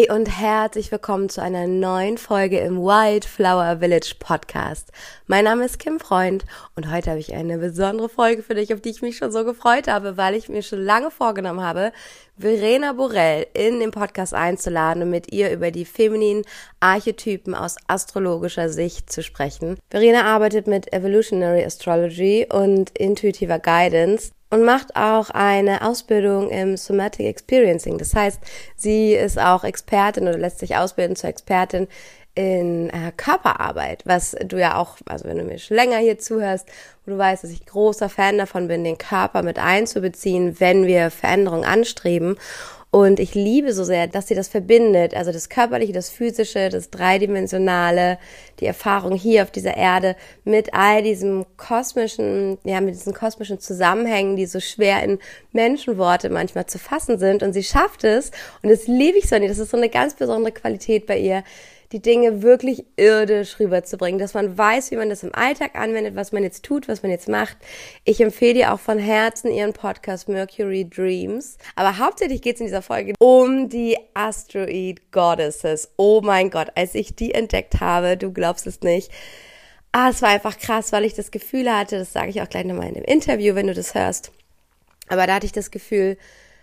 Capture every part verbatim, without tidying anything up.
Hey und herzlich willkommen zu einer neuen Folge im Wildflower Village Podcast. Mein Name ist Kim Freund und heute habe ich eine besondere Folge für dich, auf die ich mich schon so gefreut habe, weil ich mir schon lange vorgenommen habe, Verena Borel in den Podcast einzuladen und mit ihr über die femininen Archetypen aus astrologischer Sicht zu sprechen. Verena arbeitet mit Evolutionary Astrology und intuitiver Guidance und macht auch eine Ausbildung im Somatic Experiencing. Das heißt, sie ist auch Expertin oder lässt sich ausbilden zur Expertin in äh, Körperarbeit, was du ja auch, also wenn du mir schon länger hier zuhörst, wo du weißt, dass ich großer Fan davon bin, den Körper mit einzubeziehen, wenn wir Veränderungen anstreben. Und ich liebe so sehr, dass sie das verbindet, also das Körperliche, das Physische, das Dreidimensionale, die Erfahrung hier auf dieser Erde mit all diesem kosmischen, ja, mit diesen kosmischen Zusammenhängen, die so schwer in Menschenworte manchmal zu fassen sind. Und sie schafft es, und das liebe ich so nicht, das ist so eine ganz besondere Qualität bei ihr, die Dinge wirklich irdisch rüberzubringen, dass man weiß, wie man das im Alltag anwendet, was man jetzt tut, was man jetzt macht. Ich empfehle dir auch von Herzen ihren Podcast Mercury Dreams. Aber hauptsächlich geht es in dieser Folge um die Asteroid Goddesses. Oh mein Gott, als ich die entdeckt habe, du glaubst es nicht. Ah, es war einfach krass, weil ich das Gefühl hatte, das sage ich auch gleich nochmal in dem Interview, wenn du das hörst. Aber da hatte ich das Gefühl,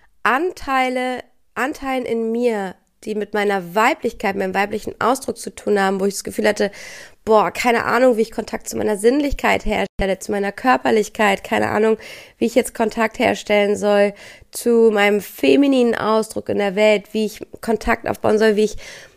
Anteile, Anteilen in mir, die mit meiner Weiblichkeit, meinem weiblichen Ausdruck zu tun haben, wo ich das Gefühl hatte, boah, keine Ahnung, wie ich Kontakt zu meiner Sinnlichkeit herstelle, zu meiner Körperlichkeit, keine Ahnung, wie ich jetzt Kontakt herstellen soll zu meinem femininen Ausdruck in der Welt, wie ich Kontakt aufbauen soll, wie ich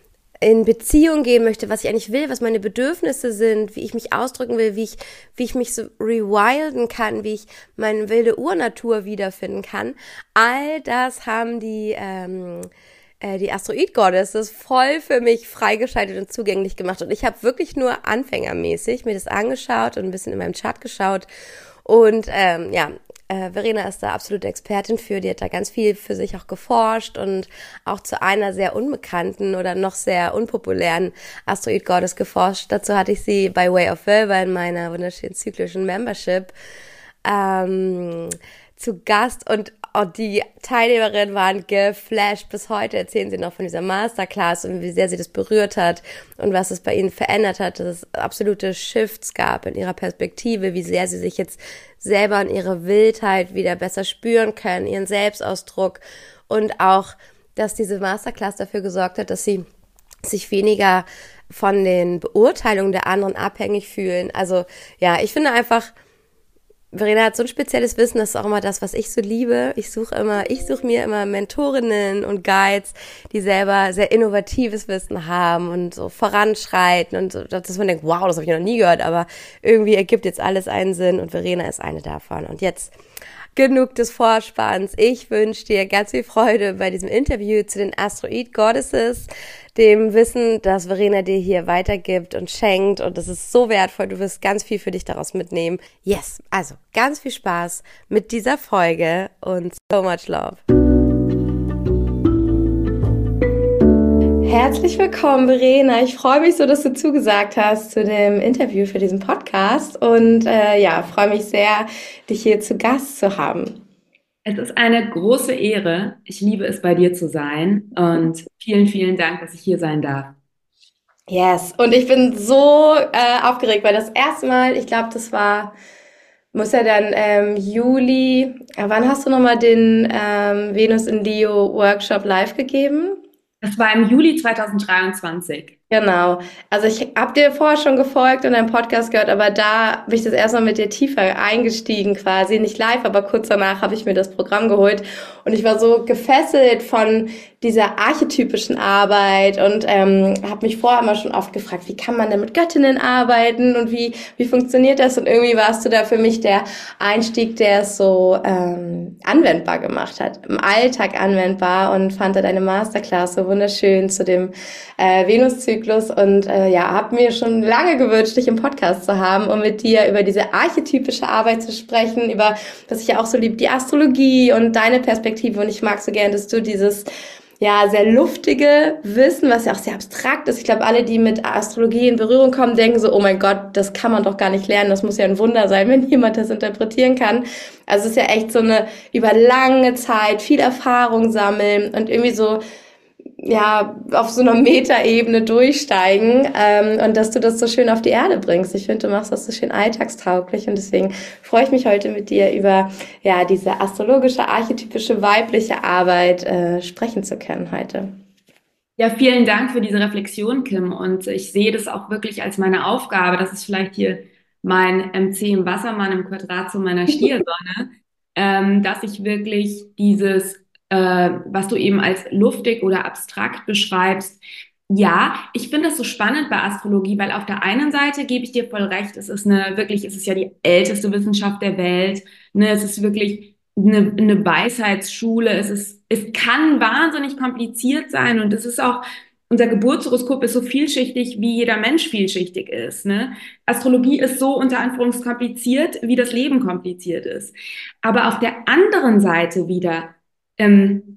in Beziehung gehen möchte, was ich eigentlich will, was meine Bedürfnisse sind, wie ich mich ausdrücken will, wie ich, wie ich mich so rewilden kann, wie ich meine wilde Urnatur wiederfinden kann. All das haben die, ähm, die Asteroid Goddesses voll für mich freigeschaltet und zugänglich gemacht. Und ich habe wirklich nur anfängermäßig mir das angeschaut und ein bisschen in meinem Chart geschaut. Und ähm, ja, äh, Verena ist da absolute Expertin für. Die hat da ganz viel für sich auch geforscht und auch zu einer sehr unbekannten oder noch sehr unpopulären Asteroid Goddess geforscht. Dazu hatte ich sie bei Way of Velva in meiner wunderschönen zyklischen Membership ähm, zu Gast, und oh, die Teilnehmerinnen waren geflasht. Bis heute erzählen sie noch von dieser Masterclass und wie sehr sie das berührt hat und was es bei ihnen verändert hat, dass es absolute Shifts gab in ihrer Perspektive, wie sehr sie sich jetzt selber in ihre Wildheit wieder besser spüren können, ihren Selbstausdruck, und auch, dass diese Masterclass dafür gesorgt hat, dass sie sich weniger von den Beurteilungen der anderen abhängig fühlen. Also ja, ich finde einfach, Verena hat so ein spezielles Wissen, das ist auch immer das, was ich so liebe. Ich suche immer, ich suche mir immer Mentorinnen und Guides, die selber sehr innovatives Wissen haben und so voranschreiten und so, dass man denkt, wow, das habe ich noch nie gehört, aber irgendwie ergibt jetzt alles einen Sinn, und Verena ist eine davon. Und jetzt genug des Vorspanns. Ich wünsche dir ganz viel Freude bei diesem Interview zu den Asteroid Goddesses, dem Wissen, das Verena dir hier weitergibt und schenkt, und das ist so wertvoll. Du wirst ganz viel für dich daraus mitnehmen. Yes, also ganz viel Spaß mit dieser Folge und so much love. Herzlich willkommen, Verena. Ich freue mich so, dass du zugesagt hast zu dem Interview für diesen Podcast, und äh, ja, freue mich sehr, dich hier zu Gast zu haben. Es ist eine große Ehre. Ich liebe es, bei dir zu sein, und vielen, vielen Dank, dass ich hier sein darf. Yes, und ich bin so äh, aufgeregt, weil das erste Mal, ich glaube, das war, muss ja dann ähm, Juli, äh, wann hast du nochmal den ähm, Venus in Leo Workshop live gegeben? Das war im Juli zweitausenddreiundzwanzig. Genau. Also ich habe dir vorher schon gefolgt und deinen Podcast gehört, aber da bin ich das erstmal mit dir tiefer eingestiegen quasi. Nicht live, aber kurz danach habe ich mir das Programm geholt, und ich war so gefesselt von dieser archetypischen Arbeit und ähm, habe mich vorher immer schon oft gefragt, wie kann man denn mit Göttinnen arbeiten und wie wie funktioniert das? Und irgendwie warst du da für mich der Einstieg, der es so ähm, anwendbar gemacht hat, im Alltag anwendbar, und fand da deine Masterclass so wunderschön zu dem äh, Venuszyklus, und äh, ja, habe mir schon lange gewünscht, dich im Podcast zu haben, um mit dir über diese archetypische Arbeit zu sprechen, über, was ich ja auch so liebe, die Astrologie und deine Perspektive. Und ich mag so gern, dass du dieses ja sehr luftige Wissen, was ja auch sehr abstrakt ist. Ich glaube, alle, die mit Astrologie in Berührung kommen, denken so, oh mein Gott, das kann man doch gar nicht lernen. Das muss ja ein Wunder sein, wenn jemand das interpretieren kann. Also es ist ja echt so eine über lange Zeit viel Erfahrung sammeln und irgendwie so ja, auf so einer Metaebene durchsteigen, ähm, und dass du das so schön auf die Erde bringst. Ich finde, du machst das so schön alltagstauglich und deswegen freue ich mich heute mit dir über ja diese astrologische, archetypische, weibliche Arbeit äh, sprechen zu können heute. Ja, vielen Dank für diese Reflexion, Kim. Und ich sehe das auch wirklich als meine Aufgabe. Das ist vielleicht hier mein M C im Wassermann im Quadrat zu meiner Stiersonne, ähm, dass ich wirklich dieses, äh, was du eben als luftig oder abstrakt beschreibst. Ja, ich finde das so spannend bei Astrologie, weil auf der einen Seite gebe ich dir voll recht, es ist eine wirklich, es ist ja die älteste Wissenschaft der Welt, ne, es ist wirklich eine, eine Weisheitsschule, es ist, es kann wahnsinnig kompliziert sein und es ist auch, unser Geburtshoroskop ist so vielschichtig, wie jeder Mensch vielschichtig ist, ne? Astrologie ist so unter Anführungszeichen kompliziert, wie das Leben kompliziert ist. Aber auf der anderen Seite wieder, ähm,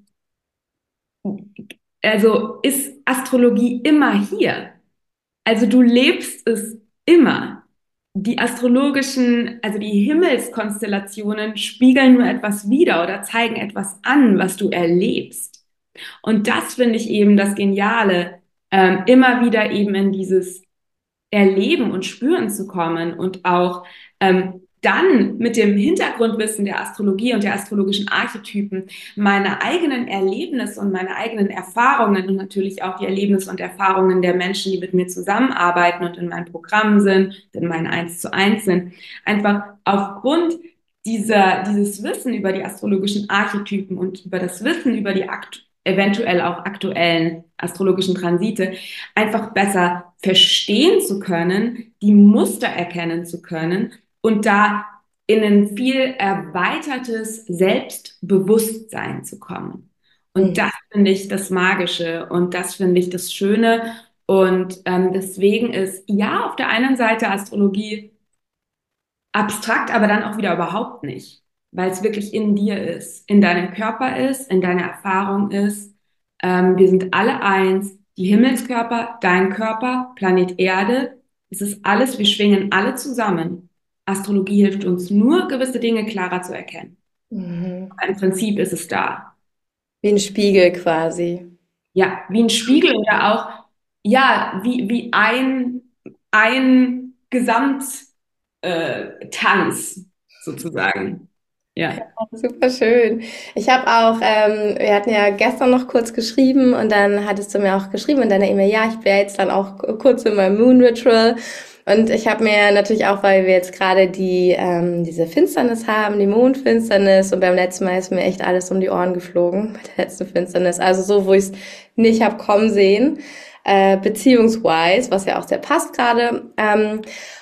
also ist Astrologie immer hier. Also du lebst es immer. Die astrologischen, also die Himmelskonstellationen spiegeln nur etwas wider oder zeigen etwas an, was du erlebst. Und das finde ich eben das Geniale, ähm, immer wieder eben in dieses Erleben und Spüren zu kommen und auch ähm, dann mit dem Hintergrundwissen der Astrologie und der astrologischen Archetypen meine eigenen Erlebnisse und meine eigenen Erfahrungen und natürlich auch die Erlebnisse und Erfahrungen der Menschen, die mit mir zusammenarbeiten und in meinem Programm sind, in meinen Eins zu eins sind, einfach aufgrund dieser, dieses Wissen über die astrologischen Archetypen und über das Wissen über die akt eventuell auch aktuellen astrologischen Transite einfach besser verstehen zu können, die Muster erkennen zu können und da in ein viel erweitertes Selbstbewusstsein zu kommen. Und Mhm. das finde ich das Magische und das finde ich das Schöne. Und ähm, deswegen ist ja auf der einen Seite Astrologie abstrakt, aber dann auch wieder überhaupt nicht, weil es wirklich in dir ist, in deinem Körper ist, in deiner Erfahrung ist. Ähm, wir sind alle eins, die Himmelskörper, dein Körper, Planet Erde. Es ist alles, wir schwingen alle zusammen. Astrologie hilft uns nur, gewisse Dinge klarer zu erkennen. Mhm. Aber im Prinzip ist es da. Wie ein Spiegel quasi. Ja, wie ein Spiegel oder auch, ja, wie, wie ein, ein Gesamttanz, äh, Tanz, sozusagen. Ja. Super schön. Ich habe auch, ähm, wir hatten ja gestern noch kurz geschrieben und dann hattest du mir auch geschrieben in deiner E-Mail, ja, ich wäre jetzt dann auch kurz in meinem Moon Ritual. Und ich habe mir natürlich auch, weil wir jetzt gerade die ähm, diese Finsternis haben, die Mondfinsternis, und beim letzten Mal ist mir echt alles um die Ohren geflogen bei der letzten Finsternis. Also so, wo ich es nicht hab kommen sehen, äh, beziehungsweise, was ja auch sehr passt gerade. Ähm,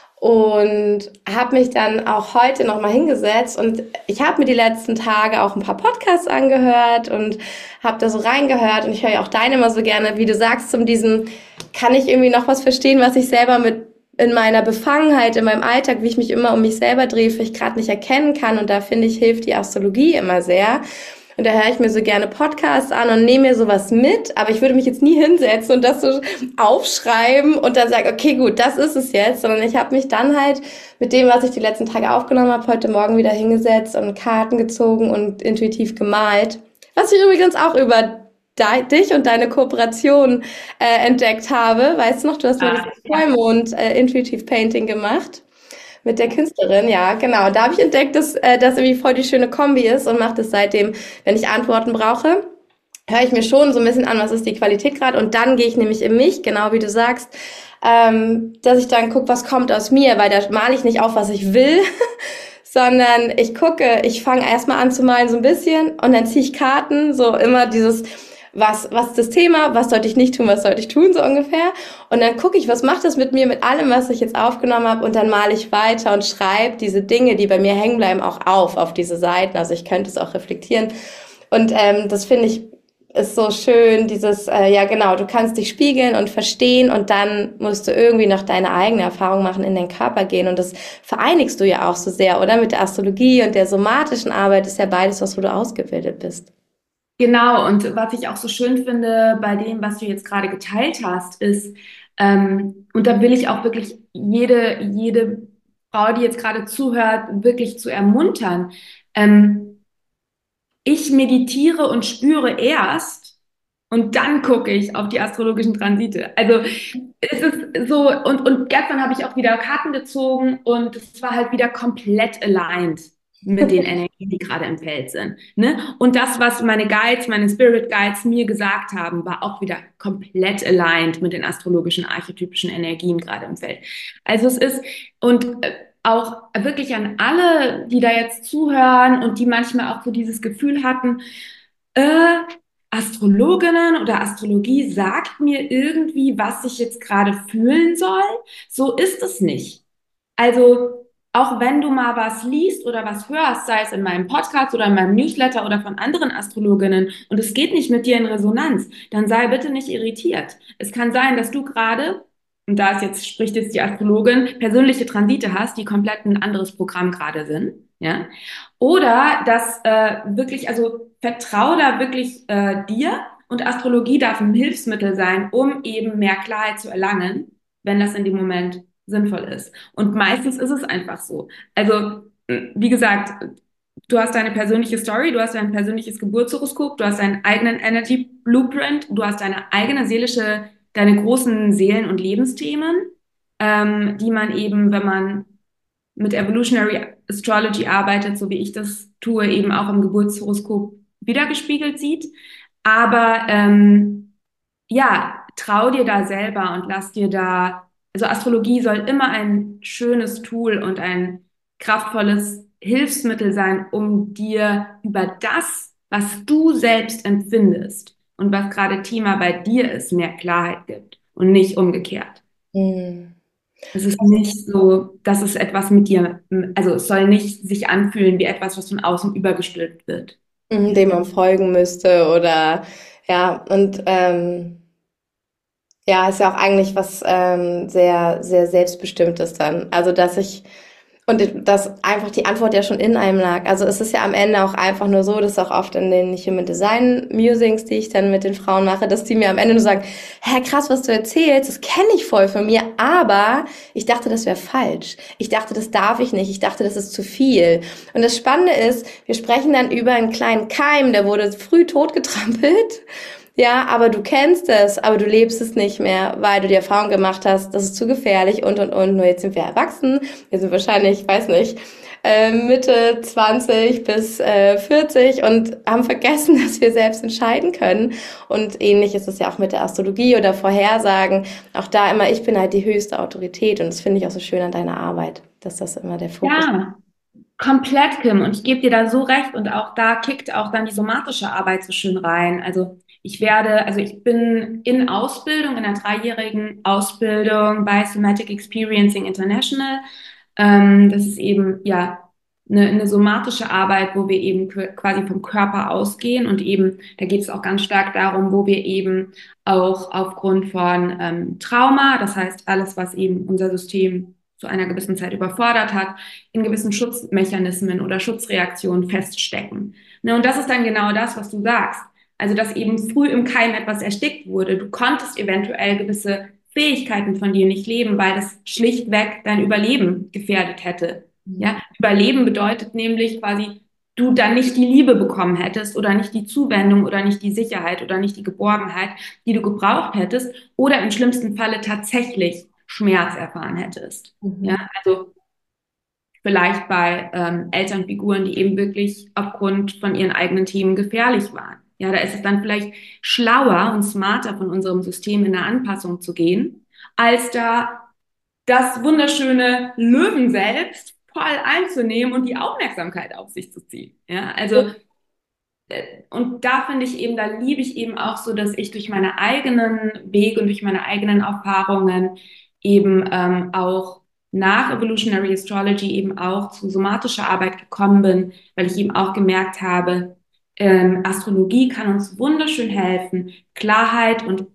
und habe mich dann auch heute noch mal hingesetzt und ich habe mir die letzten Tage auch ein paar Podcasts angehört und habe da so reingehört und ich höre ja auch deine immer so gerne, wie du sagst, zum diesem, kann ich irgendwie noch was verstehen, was ich selber mit in meiner Befangenheit, in meinem Alltag, wie ich mich immer um mich selber drehe, vielleicht gerade nicht erkennen kann, und da finde ich, hilft die Astrologie immer sehr. Und da höre ich mir so gerne Podcasts an und nehme mir sowas mit, aber ich würde mich jetzt nie hinsetzen und das so aufschreiben und dann sagen, okay, gut, das ist es jetzt, sondern ich habe mich dann halt mit dem, was ich die letzten Tage aufgenommen habe, heute Morgen wieder hingesetzt und Karten gezogen und intuitiv gemalt. Was ich übrigens auch über dich und deine Kooperation äh, entdeckt habe. Weißt du noch, du hast mal Ah, dieses Vollmond äh, Intuitive Painting gemacht mit der Künstlerin, ja, genau. Da habe ich entdeckt, dass äh, das irgendwie voll die schöne Kombi ist und mache das seitdem, wenn ich Antworten brauche, höre ich mir schon so ein bisschen an, was ist die Qualität gerade, und dann gehe ich nämlich in mich, genau wie du sagst, ähm, dass ich dann gucke, was kommt aus mir, weil da male ich nicht auf, was ich will, sondern ich gucke, ich fange erstmal an zu malen so ein bisschen und dann ziehe ich Karten, so immer dieses, was, was ist das Thema, was sollte ich nicht tun, was sollte ich tun, so ungefähr. Und dann gucke ich, was macht das mit mir, mit allem, was ich jetzt aufgenommen habe, und dann male ich weiter und schreibe diese Dinge, die bei mir hängen bleiben, auch auf, auf diese Seiten. Also ich könnte es auch reflektieren. Und ähm, das finde ich ist so schön, dieses, äh, ja genau, du kannst dich spiegeln und verstehen und dann musst du irgendwie noch deine eigene Erfahrung machen, in den Körper gehen, und das vereinigst du ja auch so sehr, oder? Mit der Astrologie und der somatischen Arbeit ist ja beides, was wo du ausgebildet bist. genau, und was ich auch so schön finde bei dem, was du jetzt gerade geteilt hast, ist, ähm, und da will ich auch wirklich jede, jede Frau, die jetzt gerade zuhört, wirklich zu ermuntern. Ähm, ich meditiere und spüre erst, Und dann gucke ich auf die astrologischen Transite. Also es ist so, und, und gestern habe ich auch wieder Karten gezogen und es war halt wieder komplett aligned mit den Energien, die gerade im Feld sind. Ne? Und das, was meine Guides, meine Spirit Guides mir gesagt haben, war auch wieder komplett aligned mit den astrologischen, archetypischen Energien gerade im Feld. Also es ist, und äh, auch wirklich an alle, die da jetzt zuhören und die manchmal auch so dieses Gefühl hatten, äh, Astrologinnen oder Astrologie sagt mir irgendwie, was ich jetzt gerade fühlen soll. So ist es nicht. Also, auch wenn du mal was liest oder was hörst, sei es in meinem Podcast oder in meinem Newsletter oder von anderen Astrologinnen und es geht nicht mit dir in Resonanz, dann sei bitte nicht irritiert. Es kann sein, dass du gerade, und da ist jetzt, spricht jetzt die Astrologin, persönliche Transite hast, die komplett ein anderes Programm gerade sind, ja. Oder dass äh, wirklich, also vertrau da wirklich äh, dir und Astrologie darf ein Hilfsmittel sein, um eben mehr Klarheit zu erlangen, wenn das in dem Moment sinnvoll ist. Und meistens ist es einfach so. Also, wie gesagt, du hast deine persönliche Story, du hast dein persönliches Geburtshoroskop, du hast deinen eigenen Energy Blueprint, du hast deine eigene seelische, deine großen Seelen- und Lebensthemen, ähm, die man eben, wenn man mit Evolutionary Astrology arbeitet, so wie ich das tue, eben auch im Geburtshoroskop wiedergespiegelt sieht. Aber ähm, ja, trau dir da selber und lass dir da, also Astrologie soll immer ein schönes Tool und ein kraftvolles Hilfsmittel sein, um dir über das, was du selbst empfindest und was gerade Thema bei dir ist, mehr Klarheit gibt und nicht umgekehrt. Hm. Es ist nicht so, dass es etwas mit dir, also es soll nicht sich anfühlen wie etwas, was von außen übergestülpt wird. Mhm, dem man folgen müsste oder ja, und ähm, ja, ist ja auch eigentlich was ähm, sehr, sehr Selbstbestimmtes dann. Also, dass ich, und dass einfach die Antwort ja schon in einem lag. Also es ist ja am Ende auch einfach nur so, dass auch oft in den Human Design Musings, die ich dann mit den Frauen mache, dass die mir am Ende nur sagen, hä, krass, was du erzählst, das kenne ich voll von mir, aber ich dachte, das wäre falsch. Ich dachte, das darf ich nicht. Ich dachte, das ist zu viel. Und das Spannende ist, wir sprechen dann über einen kleinen Keim, der wurde früh totgetrampelt. Ja, aber du kennst es, aber du lebst es nicht mehr, weil du die Erfahrung gemacht hast, das ist zu gefährlich und, und, und. Nur jetzt sind wir erwachsen. Wir sind wahrscheinlich, ich weiß nicht, äh, Mitte zwanzig bis äh, vierzig und haben vergessen, dass wir selbst entscheiden können. Und ähnlich ist es ja auch mit der Astrologie oder Vorhersagen. Auch da immer, ich bin halt die höchste Autorität und das finde ich auch so schön an deiner Arbeit, dass das immer der Fokus ist. Ja, komplett, Kim. Und ich gebe dir da so recht. Und auch da kickt auch dann die somatische Arbeit so schön rein. Also ich werde, also ich bin in Ausbildung, in einer dreijährigen Ausbildung bei Somatic Experiencing International. Ähm, das ist eben, ja, eine, eine somatische Arbeit, wo wir eben qu- quasi vom Körper ausgehen. Und eben, da geht es auch ganz stark darum, wo wir eben auch aufgrund von ähm, Trauma, das heißt alles, was eben unser System zu einer gewissen Zeit überfordert hat, in gewissen Schutzmechanismen oder Schutzreaktionen feststecken. Ne, und das ist dann genau das, was du sagst. Also, dass eben früh im Keim etwas erstickt wurde. Du konntest eventuell gewisse Fähigkeiten von dir nicht leben, weil das schlichtweg dein Überleben gefährdet hätte. Ja, Überleben bedeutet nämlich quasi, du dann nicht die Liebe bekommen hättest oder nicht die Zuwendung oder nicht die Sicherheit oder nicht die Geborgenheit, die du gebraucht hättest oder im schlimmsten Falle tatsächlich Schmerz erfahren hättest. Ja, Mhm. also vielleicht bei ähm, Elternfiguren, die eben wirklich aufgrund von ihren eigenen Themen gefährlich waren. Ja, da ist es dann vielleicht schlauer und smarter von unserem System in eine Anpassung zu gehen, als da das wunderschöne Löwen selbst voll einzunehmen und die Aufmerksamkeit auf sich zu ziehen. Ja, also äh, und da finde ich eben, da liebe ich eben auch so, dass ich durch meine eigenen Wege und durch meine eigenen Erfahrungen eben ähm, auch nach Evolutionary Astrology eben auch zu somatischer Arbeit gekommen bin, weil ich eben auch gemerkt habe, ähm, Astrologie kann uns wunderschön helfen, Klarheit und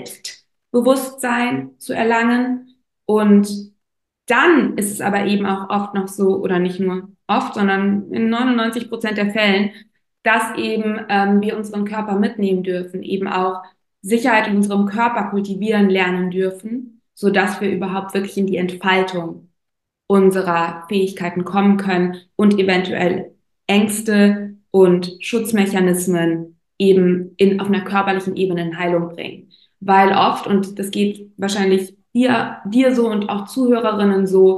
Selbstbewusstsein zu erlangen. Und dann ist es aber eben auch oft noch so, oder nicht nur oft, sondern in neunundneunzig Prozent der Fällen, dass eben ähm, wir unseren Körper mitnehmen dürfen, eben auch Sicherheit in unserem Körper kultivieren lernen dürfen, so dass wir überhaupt wirklich in die Entfaltung unserer Fähigkeiten kommen können und eventuell Ängste und Schutzmechanismen eben in, auf einer körperlichen Ebene in Heilung bringen. Weil oft, und das geht wahrscheinlich dir, dir so und auch Zuhörerinnen so,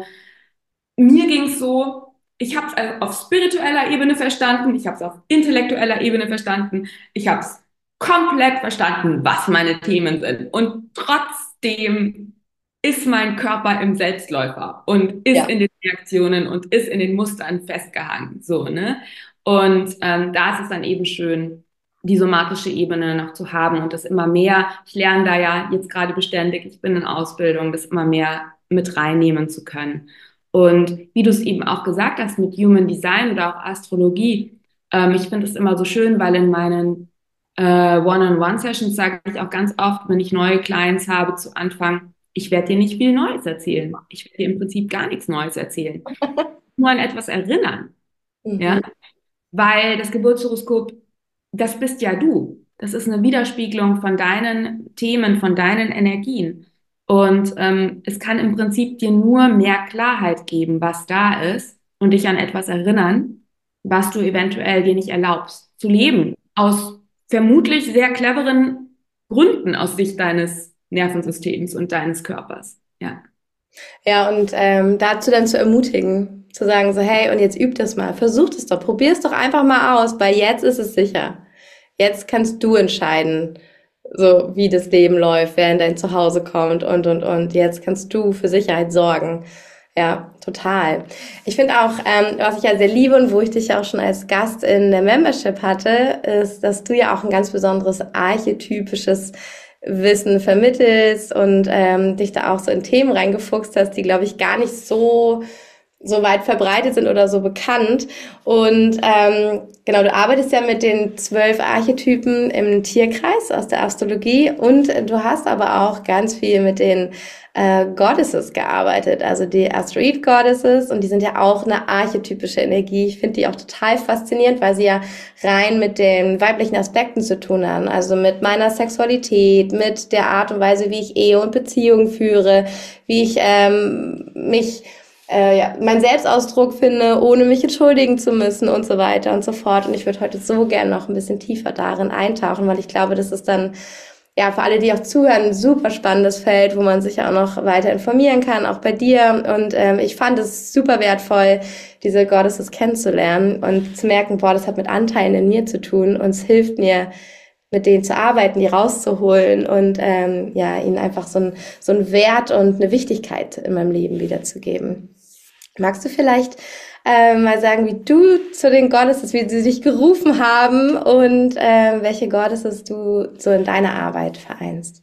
mir ging es so, ich habe es auf spiritueller Ebene verstanden, ich habe es auf intellektueller Ebene verstanden, ich habe es komplett verstanden, was meine Themen sind. Und trotzdem ist mein Körper im Selbstläufer und ist Ja. in den Reaktionen und ist in den Mustern festgehangen. So, ne? Und ähm, da ist es dann eben schön, die somatische Ebene noch zu haben und das immer mehr, ich lerne da ja jetzt gerade beständig, ich bin in Ausbildung, das immer mehr mit reinnehmen zu können. Und wie du es eben auch gesagt hast mit Human Design oder auch Astrologie, ähm, ich finde es immer so schön, weil in meinen äh, One-on-One-Sessions sage ich auch ganz oft, wenn ich neue Clients habe zu Anfang, ich werde dir nicht viel Neues erzählen. Ich werde dir im Prinzip gar nichts Neues erzählen. Nur an etwas erinnern. Ja, Mhm. weil das Geburtshoroskop, das bist ja du. Das ist eine Widerspiegelung von deinen Themen, von deinen Energien. Und ähm, es kann im Prinzip dir nur mehr Klarheit geben, was da ist und dich an etwas erinnern, was du eventuell dir nicht erlaubst zu leben. Aus vermutlich sehr cleveren Gründen aus Sicht deines Nervensystems und deines Körpers. Ja. Ja, und ähm, dazu dann zu ermutigen, zu sagen so, hey, und jetzt üb das mal, versuch es doch, probier es doch einfach mal aus, weil jetzt ist es sicher. Jetzt kannst du entscheiden, so wie das Leben läuft, wer in dein Zuhause kommt und, und, und. Jetzt kannst du für Sicherheit sorgen. Ja, total. Ich finde auch, ähm, was ich ja sehr liebe und wo ich dich ja auch schon als Gast in der Membership hatte, ist, dass du ja auch ein ganz besonderes archetypisches Wissen vermittelst und ähm, dich da auch so in Themen reingefuchst hast, die, glaube ich, gar nicht so so weit verbreitet sind oder so bekannt. Und ähm, genau, du arbeitest ja mit den zwölf Archetypen im Tierkreis aus der Astrologie und du hast aber auch ganz viel mit den äh, Goddesses gearbeitet, also die Asteroid Goddesses, und die sind ja auch eine archetypische Energie. Ich finde die auch total faszinierend, weil sie ja rein mit den weiblichen Aspekten zu tun haben, also mit meiner Sexualität, mit der Art und Weise, wie ich Ehe und Beziehung führe, wie ich ähm, mich äh, ja, meinen Selbstausdruck finde, ohne mich entschuldigen zu müssen und so weiter und so fort. Und ich würde heute so gerne noch ein bisschen tiefer darin eintauchen, weil ich glaube, das ist dann ja für alle, die auch zuhören, ein super spannendes Feld, wo man sich auch noch weiter informieren kann, auch bei dir. Und ähm, ich fand es super wertvoll, diese Goddesses kennenzulernen und zu merken, boah, das hat mit Anteilen in mir zu tun und es hilft mir, mit denen zu arbeiten, die rauszuholen und ähm, ja, ihnen einfach so ein so ein Wert und eine Wichtigkeit in meinem Leben wiederzugeben. Magst du vielleicht äh, mal sagen, wie du zu den Goddesses, wie sie dich gerufen haben und äh, welche Goddesses du so in deiner Arbeit vereinst?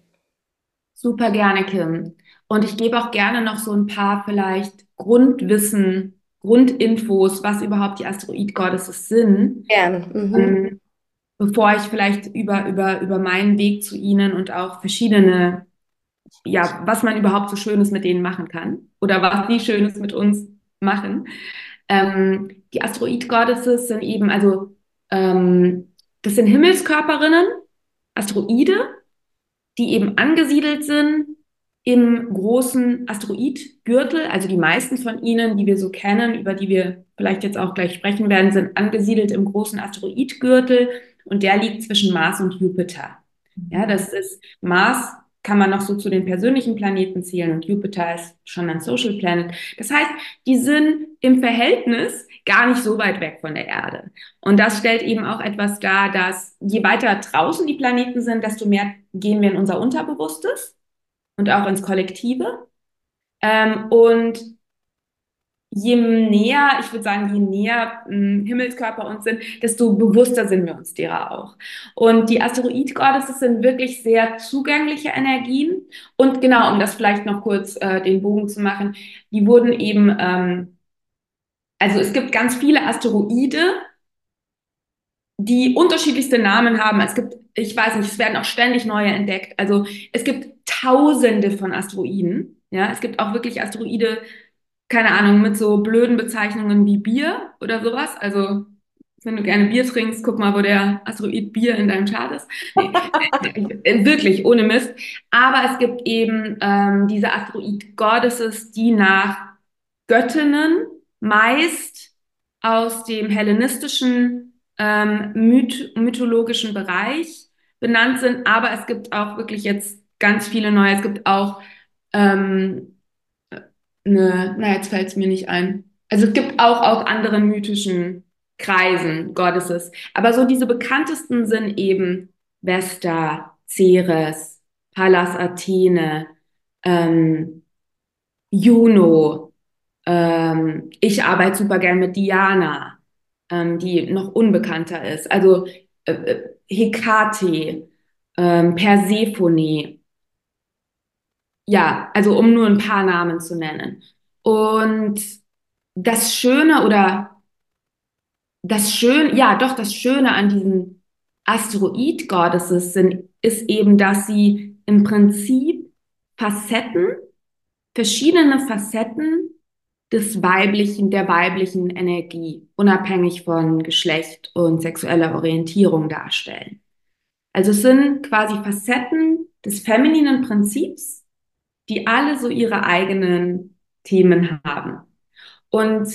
Super gerne, Kim. Und ich gebe auch gerne noch so ein paar vielleicht Grundwissen, Grundinfos, was überhaupt die Asteroid Goddesses sind, Gerne. Mhm. ähm, bevor ich vielleicht über, über, über meinen Weg zu ihnen und auch verschiedene, ja, was man überhaupt so Schönes mit denen machen kann oder was die Schönes mit uns machen. Ähm, die Asteroid Goddesses sind eben, also, ähm, das sind Himmelskörperinnen, Asteroide, die eben angesiedelt sind im großen Asteroidgürtel. Also die meisten von ihnen, die wir so kennen, über die wir vielleicht jetzt auch gleich sprechen werden, sind angesiedelt im großen Asteroidgürtel und der liegt zwischen Mars und Jupiter. Ja, das ist Mars kann man noch so zu den persönlichen Planeten zählen und Jupiter ist schon ein Social Planet. Das heißt, die sind im Verhältnis gar nicht so weit weg von der Erde. Und das stellt eben auch etwas dar, dass je weiter draußen die Planeten sind, desto mehr gehen wir in unser Unterbewusstes und auch ins Kollektive. Ähm, und je näher, ich würde sagen, je näher mh, Himmelskörper uns sind, desto bewusster sind wir uns derer auch. Und die Asteroid-Goddesses sind wirklich sehr zugängliche Energien. Und genau, um das vielleicht noch kurz äh, den Bogen zu machen, die wurden eben, ähm, also es gibt ganz viele Asteroide, die unterschiedlichste Namen haben. Es gibt, ich weiß nicht, es werden auch ständig neue entdeckt. Also es gibt Tausende von Asteroiden. Ja, es gibt auch wirklich Asteroide, keine Ahnung, mit so blöden Bezeichnungen wie Bier oder sowas. Also wenn du gerne Bier trinkst, guck mal, wo der Asteroid Bier in deinem Chart ist. Nee, äh, wirklich, ohne Mist. Aber es gibt eben ähm, diese Asteroid-Goddesses, die nach Göttinnen meist aus dem hellenistischen ähm, myth mythologischen Bereich benannt sind, aber es gibt auch wirklich jetzt ganz viele neue. Es gibt auch ähm, eine, na jetzt fällt es mir nicht ein. Also es gibt auch aus anderen mythischen Kreisen Goddesses, aber so diese bekanntesten sind eben Vesta, Ceres, Pallas Athene, ähm, Juno. Ähm, ich arbeite super gern mit Diana, ähm, die noch unbekannter ist. Also äh, äh, Hekate, ähm, Persephone. Ja, also um nur ein paar Namen zu nennen. Und das Schöne oder das Schöne, ja, doch das Schöne an diesen Asteroid-Goddesses sind, ist eben, dass sie im Prinzip Facetten, verschiedene Facetten des weiblichen, der weiblichen Energie, unabhängig von Geschlecht und sexueller Orientierung darstellen. Also es sind quasi Facetten des femininen Prinzips, die alle so ihre eigenen Themen haben. Und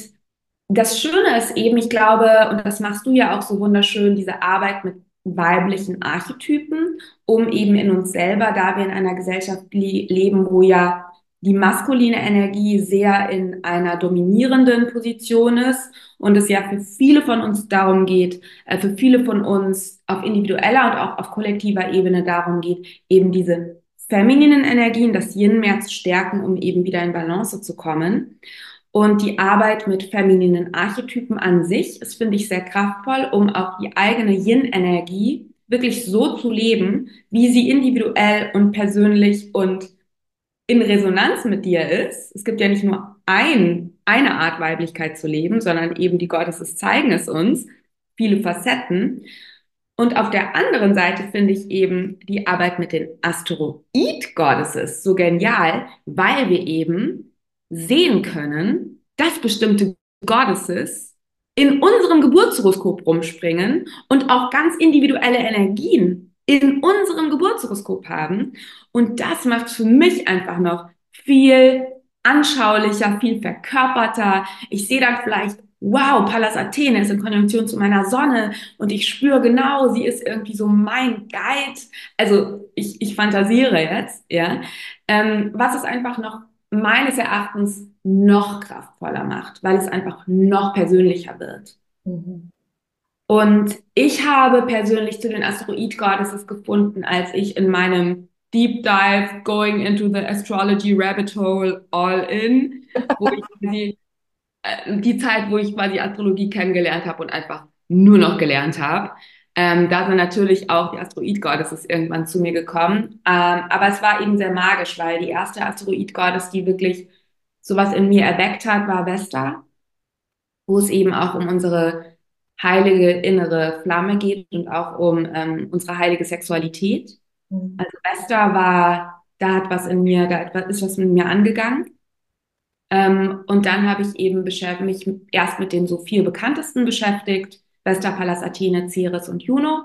das Schöne ist eben, ich glaube, und das machst du ja auch so wunderschön, diese Arbeit mit weiblichen Archetypen, um eben in uns selber, da wir in einer Gesellschaft le leben, wo ja die maskuline Energie sehr in einer dominierenden Position ist und es ja für viele von uns darum geht, äh, für viele von uns auf individueller und auch auf kollektiver Ebene darum geht, eben diese femininen Energien, das Yin mehr zu stärken, um eben wieder in Balance zu kommen. Und die Arbeit mit femininen Archetypen an sich ist, finde ich, sehr kraftvoll, um auch die eigene Yin-Energie wirklich so zu leben, wie sie individuell und persönlich und in Resonanz mit dir ist. Es gibt ja nicht nur ein, eine Art Weiblichkeit zu leben, sondern eben die Goddesses zeigen es uns, viele Facetten. Und auf der anderen Seite finde ich eben die Arbeit mit den Asteroid-Goddesses so genial, weil wir eben sehen können, dass bestimmte Goddesses in unserem Geburtshoroskop rumspringen und auch ganz individuelle Energien in unserem Geburtshoroskop haben. Und das macht für mich einfach noch viel anschaulicher, viel verkörperter. Ich sehe dann vielleicht, wow, Pallas Athene ist in Konjunktion zu meiner Sonne und ich spüre genau, sie ist irgendwie so mein Guide. Also ich, ich fantasiere jetzt, ja. Ähm, was es einfach noch meines Erachtens noch kraftvoller macht, weil es einfach noch persönlicher wird. Mhm. Und ich habe persönlich zu den Asteroid Goddesses gefunden, als ich in meinem Deep Dive Going into the Astrology Rabbit Hole All In, wo ich quasi, äh, die Zeit, wo ich quasi Astrologie kennengelernt habe und einfach nur noch gelernt habe. Ähm, da sind natürlich auch die Asteroid Goddesses irgendwann zu mir gekommen. Ähm, aber es war eben sehr magisch, weil die erste Asteroid Goddess, die wirklich sowas in mir erweckt hat, war Vesta, wo es eben auch um unsere heilige innere Flamme geht und auch um ähm, unsere heilige Sexualität. Mhm. Also Vesta war, da hat was in mir, da ist was in mir angegangen. Ähm, und dann habe ich eben beschäftigt, mich erst mit den so vier bekanntesten beschäftigt, Vesta, Pallas Athene, Ceres und Juno.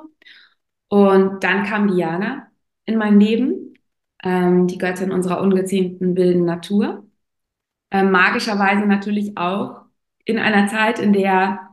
Und dann kam Diana in mein Leben, ähm, die Göttin unserer ungezähmten wilden Natur. Ähm, magischerweise natürlich auch in einer Zeit, in der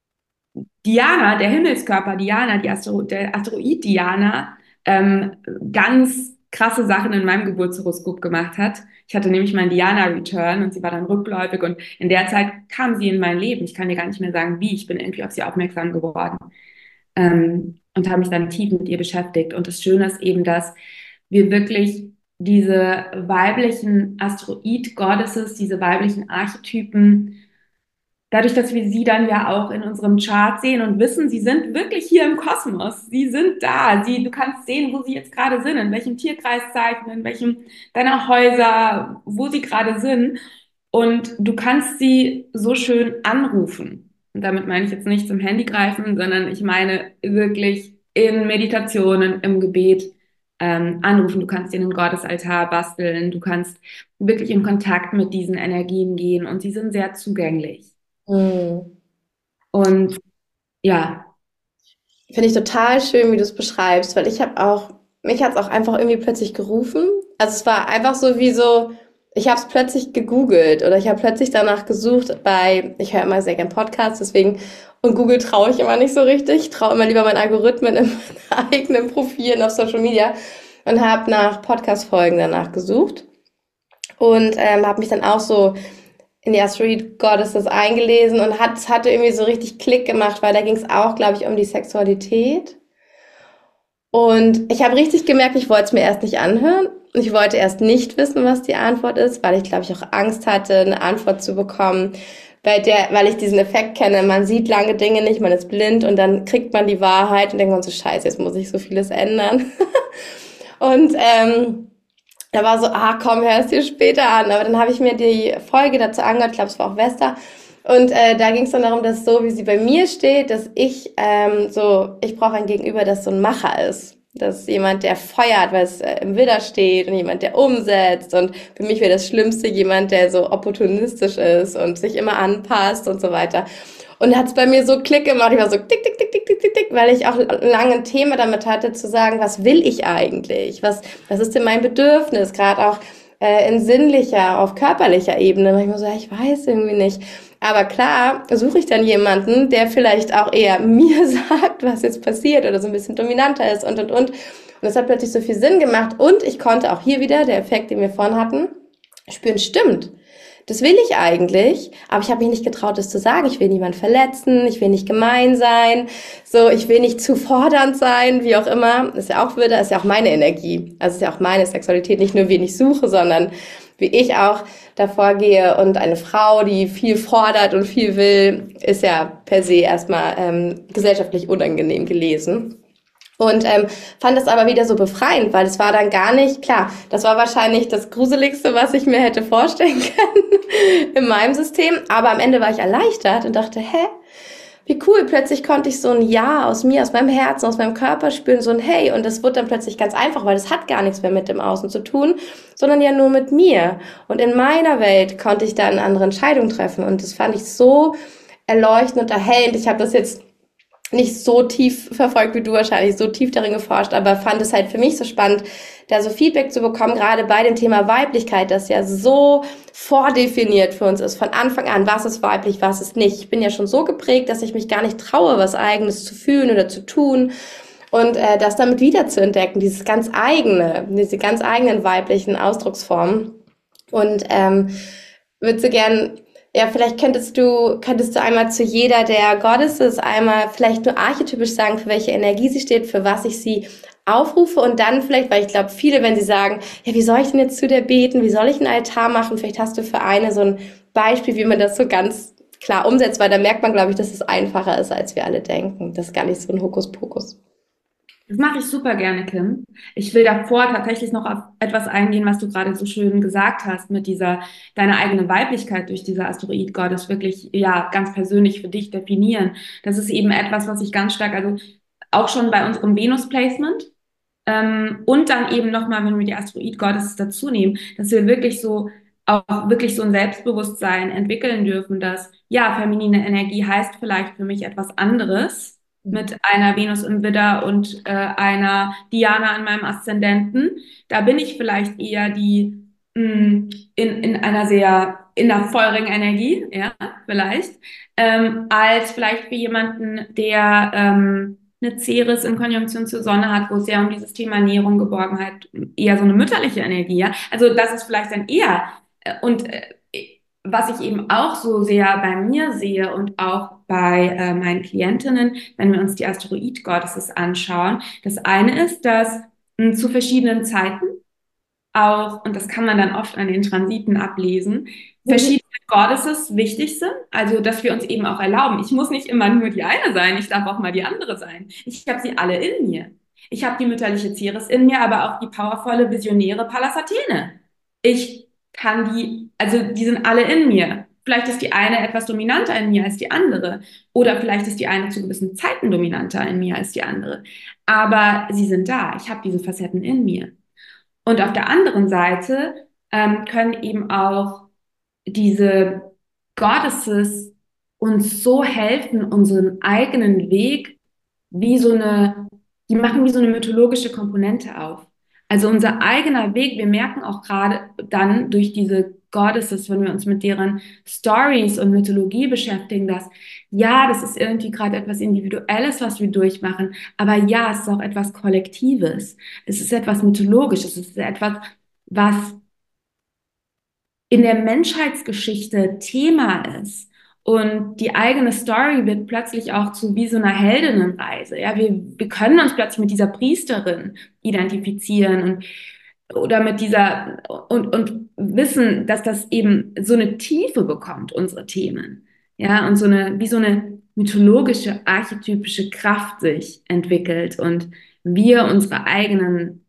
Diana, der Himmelskörper Diana, die Astero der Asteroid Diana, ähm, ganz krasse Sachen in meinem Geburtshoroskop gemacht hat. Ich hatte nämlich meinen Diana-Return und sie war dann rückläufig und in der Zeit kam sie in mein Leben. Ich kann dir gar nicht mehr sagen, wie. Ich bin irgendwie auf sie aufmerksam geworden ähm, und habe mich dann tief mit ihr beschäftigt. Und das Schöne ist eben, dass wir wirklich diese weiblichen Asteroid-Goddesses, diese weiblichen Archetypen, dadurch, dass wir sie dann ja auch in unserem Chart sehen und wissen, sie sind wirklich hier im Kosmos. Sie sind da. Sie, du kannst sehen, wo sie jetzt gerade sind, in welchem Tierkreiszeichen, in welchem deiner Häuser, wo sie gerade sind. Und du kannst sie so schön anrufen. Und damit meine ich jetzt nicht zum Handy greifen, sondern ich meine wirklich in Meditationen, im Gebet ähm, anrufen. Du kannst dir einen Gottesaltar basteln. Du kannst wirklich in Kontakt mit diesen Energien gehen und sie sind sehr zugänglich. Mhm. Und ja, Finde ich total schön, wie du es beschreibst, weil ich habe auch, mich hat es auch einfach irgendwie plötzlich gerufen. Also es war einfach so wie so, ich habe es plötzlich gegoogelt oder ich habe plötzlich danach gesucht bei, ich höre immer sehr gern Podcasts, deswegen, Und Google traue ich immer nicht so richtig. Ich traue immer lieber meinen Algorithmen in meinen eigenen Profilen auf Social Media und habe nach Podcast-Folgen danach gesucht und ähm, habe mich dann auch so in die Asteroid Goddesses eingelesen und hat, es hatte irgendwie so richtig Klick gemacht, weil da ging es auch, glaube ich, um die Sexualität. Und ich habe richtig gemerkt, ich wollte es mir erst nicht anhören. Ich wollte erst nicht wissen, was die Antwort ist, weil ich, glaube ich, auch Angst hatte, eine Antwort zu bekommen, bei der, weil ich diesen Effekt kenne, man sieht lange Dinge nicht, man ist blind und dann kriegt man die Wahrheit und denkt man so, scheiße, jetzt muss ich so vieles ändern. Und ähm, da war so, ah komm, hör es dir später an. Aber dann habe ich mir die Folge dazu angehört, ich glaube, es war auch Vesta. Und äh, da ging es dann darum, dass so, wie sie bei mir steht, dass ich ähm, so, ich brauche ein Gegenüber, das so ein Macher ist. Das ist jemand, der feuert, weil es äh, im Widder steht und jemand, der umsetzt. Und für mich wäre das Schlimmste jemand, der so opportunistisch ist und sich immer anpasst und so weiter. Und hat es bei mir so Klick gemacht. Ich war so tick, tick, tick, tick, tick, tick, tick, weil ich auch lange ein Thema damit hatte, zu sagen, was will ich eigentlich? Was, was ist denn mein Bedürfnis? Gerade auch äh, in sinnlicher, auf körperlicher Ebene. Manchmal so, ja, ich weiß irgendwie nicht. Aber klar, suche ich dann jemanden, der vielleicht auch eher mir sagt, was jetzt passiert oder so ein bisschen dominanter ist und, und, und. Und das hat plötzlich so viel Sinn gemacht. Und ich konnte auch hier wieder, der Effekt, den wir vorhin hatten, spüren, stimmt. Das will ich eigentlich, aber ich habe mich nicht getraut, das zu sagen. Ich will niemanden verletzen, ich will nicht gemein sein, so, ich will nicht zu fordernd sein, wie auch immer. Das ist ja auch wieder, ist ja auch meine Energie. Also ist ja auch meine Sexualität, nicht nur wen ich suche, sondern wie ich auch davor gehe. Und eine Frau, die viel fordert und viel will, ist ja per se erstmal ähm, gesellschaftlich unangenehm gelesen. Und ähm, fand es aber wieder so befreiend, weil es war dann gar nicht, klar, das war wahrscheinlich das Gruseligste, was ich mir hätte vorstellen können in meinem System. Aber am Ende war ich erleichtert und dachte, hä, wie cool, plötzlich konnte ich so ein Ja aus mir, aus meinem Herzen, aus meinem Körper spüren, so ein Hey. Und das wird dann plötzlich ganz einfach, weil das hat gar nichts mehr mit dem Außen zu tun, sondern ja nur mit mir. Und in meiner Welt konnte ich dann andere Entscheidungen treffen. Und das fand ich so erleuchtend und erhellend. Ich habe das jetzt nicht so tief verfolgt wie du wahrscheinlich, so tief darin geforscht, aber fand es halt für mich so spannend, da so Feedback zu bekommen, gerade bei dem Thema Weiblichkeit, das ja so vordefiniert für uns ist, von Anfang an, was ist weiblich, was ist nicht. Ich bin ja schon so geprägt, dass ich mich gar nicht traue, was Eigenes zu fühlen oder zu tun und äh, das damit wiederzuentdecken, dieses ganz eigene, diese ganz eigenen weiblichen Ausdrucksformen. Und ähm, würde so gern, ja, vielleicht könntest du, könntest du einmal zu jeder der Goddesses einmal vielleicht nur archetypisch sagen, für welche Energie sie steht, für was ich sie aufrufe und dann vielleicht, weil ich glaube, viele, wenn sie sagen, ja, wie soll ich denn jetzt zu der beten, wie soll ich einen Altar machen, vielleicht hast du für eine so ein Beispiel, wie man das so ganz klar umsetzt, weil da merkt man, glaube ich, dass es einfacher ist, als wir alle denken. Das ist gar nicht so ein Hokuspokus. Das mache ich super gerne, Kim. Ich will davor tatsächlich noch auf etwas eingehen, was du gerade so schön gesagt hast, mit dieser, deine eigene Weiblichkeit durch diese Asteroid-Goddess wirklich, ja, ganz persönlich für dich definieren. Das ist eben etwas, was ich ganz stark, also auch schon bei unserem Venus-Placement, ähm, und dann eben nochmal, wenn wir die Asteroid-Goddesses dazu nehmen, dass wir wirklich so, auch wirklich so ein Selbstbewusstsein entwickeln dürfen, dass, ja, feminine Energie heißt vielleicht für mich etwas anderes mit einer Venus im Widder und äh, einer Diana an meinem Aszendenten. Da bin ich vielleicht eher die mh, in, in einer sehr, in einer feurigen Energie, ja, vielleicht, ähm, als vielleicht für jemanden, der ähm, eine Ceres in Konjunktion zur Sonne hat, wo es sehr um dieses Thema Ernährung, Geborgenheit, eher so eine mütterliche Energie, ja. Also das ist vielleicht dann eher, äh, und äh, was ich eben auch so sehr bei mir sehe und auch bei äh, meinen Klientinnen, wenn wir uns die Asteroid-Goddesses anschauen. Das eine ist, dass mh, zu verschiedenen Zeiten auch, und das kann man dann oft an den Transiten ablesen, verschiedene Goddesses wichtig sind. Also, dass wir uns eben auch erlauben, ich muss nicht immer nur die eine sein, ich darf auch mal die andere sein. Ich habe sie alle in mir. Ich habe die mütterliche Ceres in mir, aber auch die powervolle, visionäre Pallas Athene. Ich kann die, also die sind alle in mir. Vielleicht ist die eine etwas dominanter in mir als die andere. Oder vielleicht ist die eine zu gewissen Zeiten dominanter in mir als die andere. Aber sie sind da. Ich habe diese Facetten in mir. Und auf der anderen Seite ähm, können eben auch diese Goddesses uns so helfen, unseren eigenen Weg wie so eine, die machen wie so eine mythologische Komponente auf. Also unser eigener Weg, wir merken auch gerade dann durch diese Goddesses, wenn wir uns mit deren Stories und Mythologie beschäftigen, dass ja, das ist irgendwie gerade etwas Individuelles, was wir durchmachen, aber ja, es ist auch etwas Kollektives. Es ist etwas Mythologisches, es ist etwas, was in der Menschheitsgeschichte Thema ist. Und die eigene Story wird plötzlich auch zu wie so einer Heldinnenreise. Ja, wir, wir können uns plötzlich mit dieser Priesterin identifizieren und oder mit dieser und, und wissen, dass das eben so eine Tiefe bekommt, unsere Themen. Ja, und so eine, wie so eine mythologische, archetypische Kraft sich entwickelt und wir unsere eigenen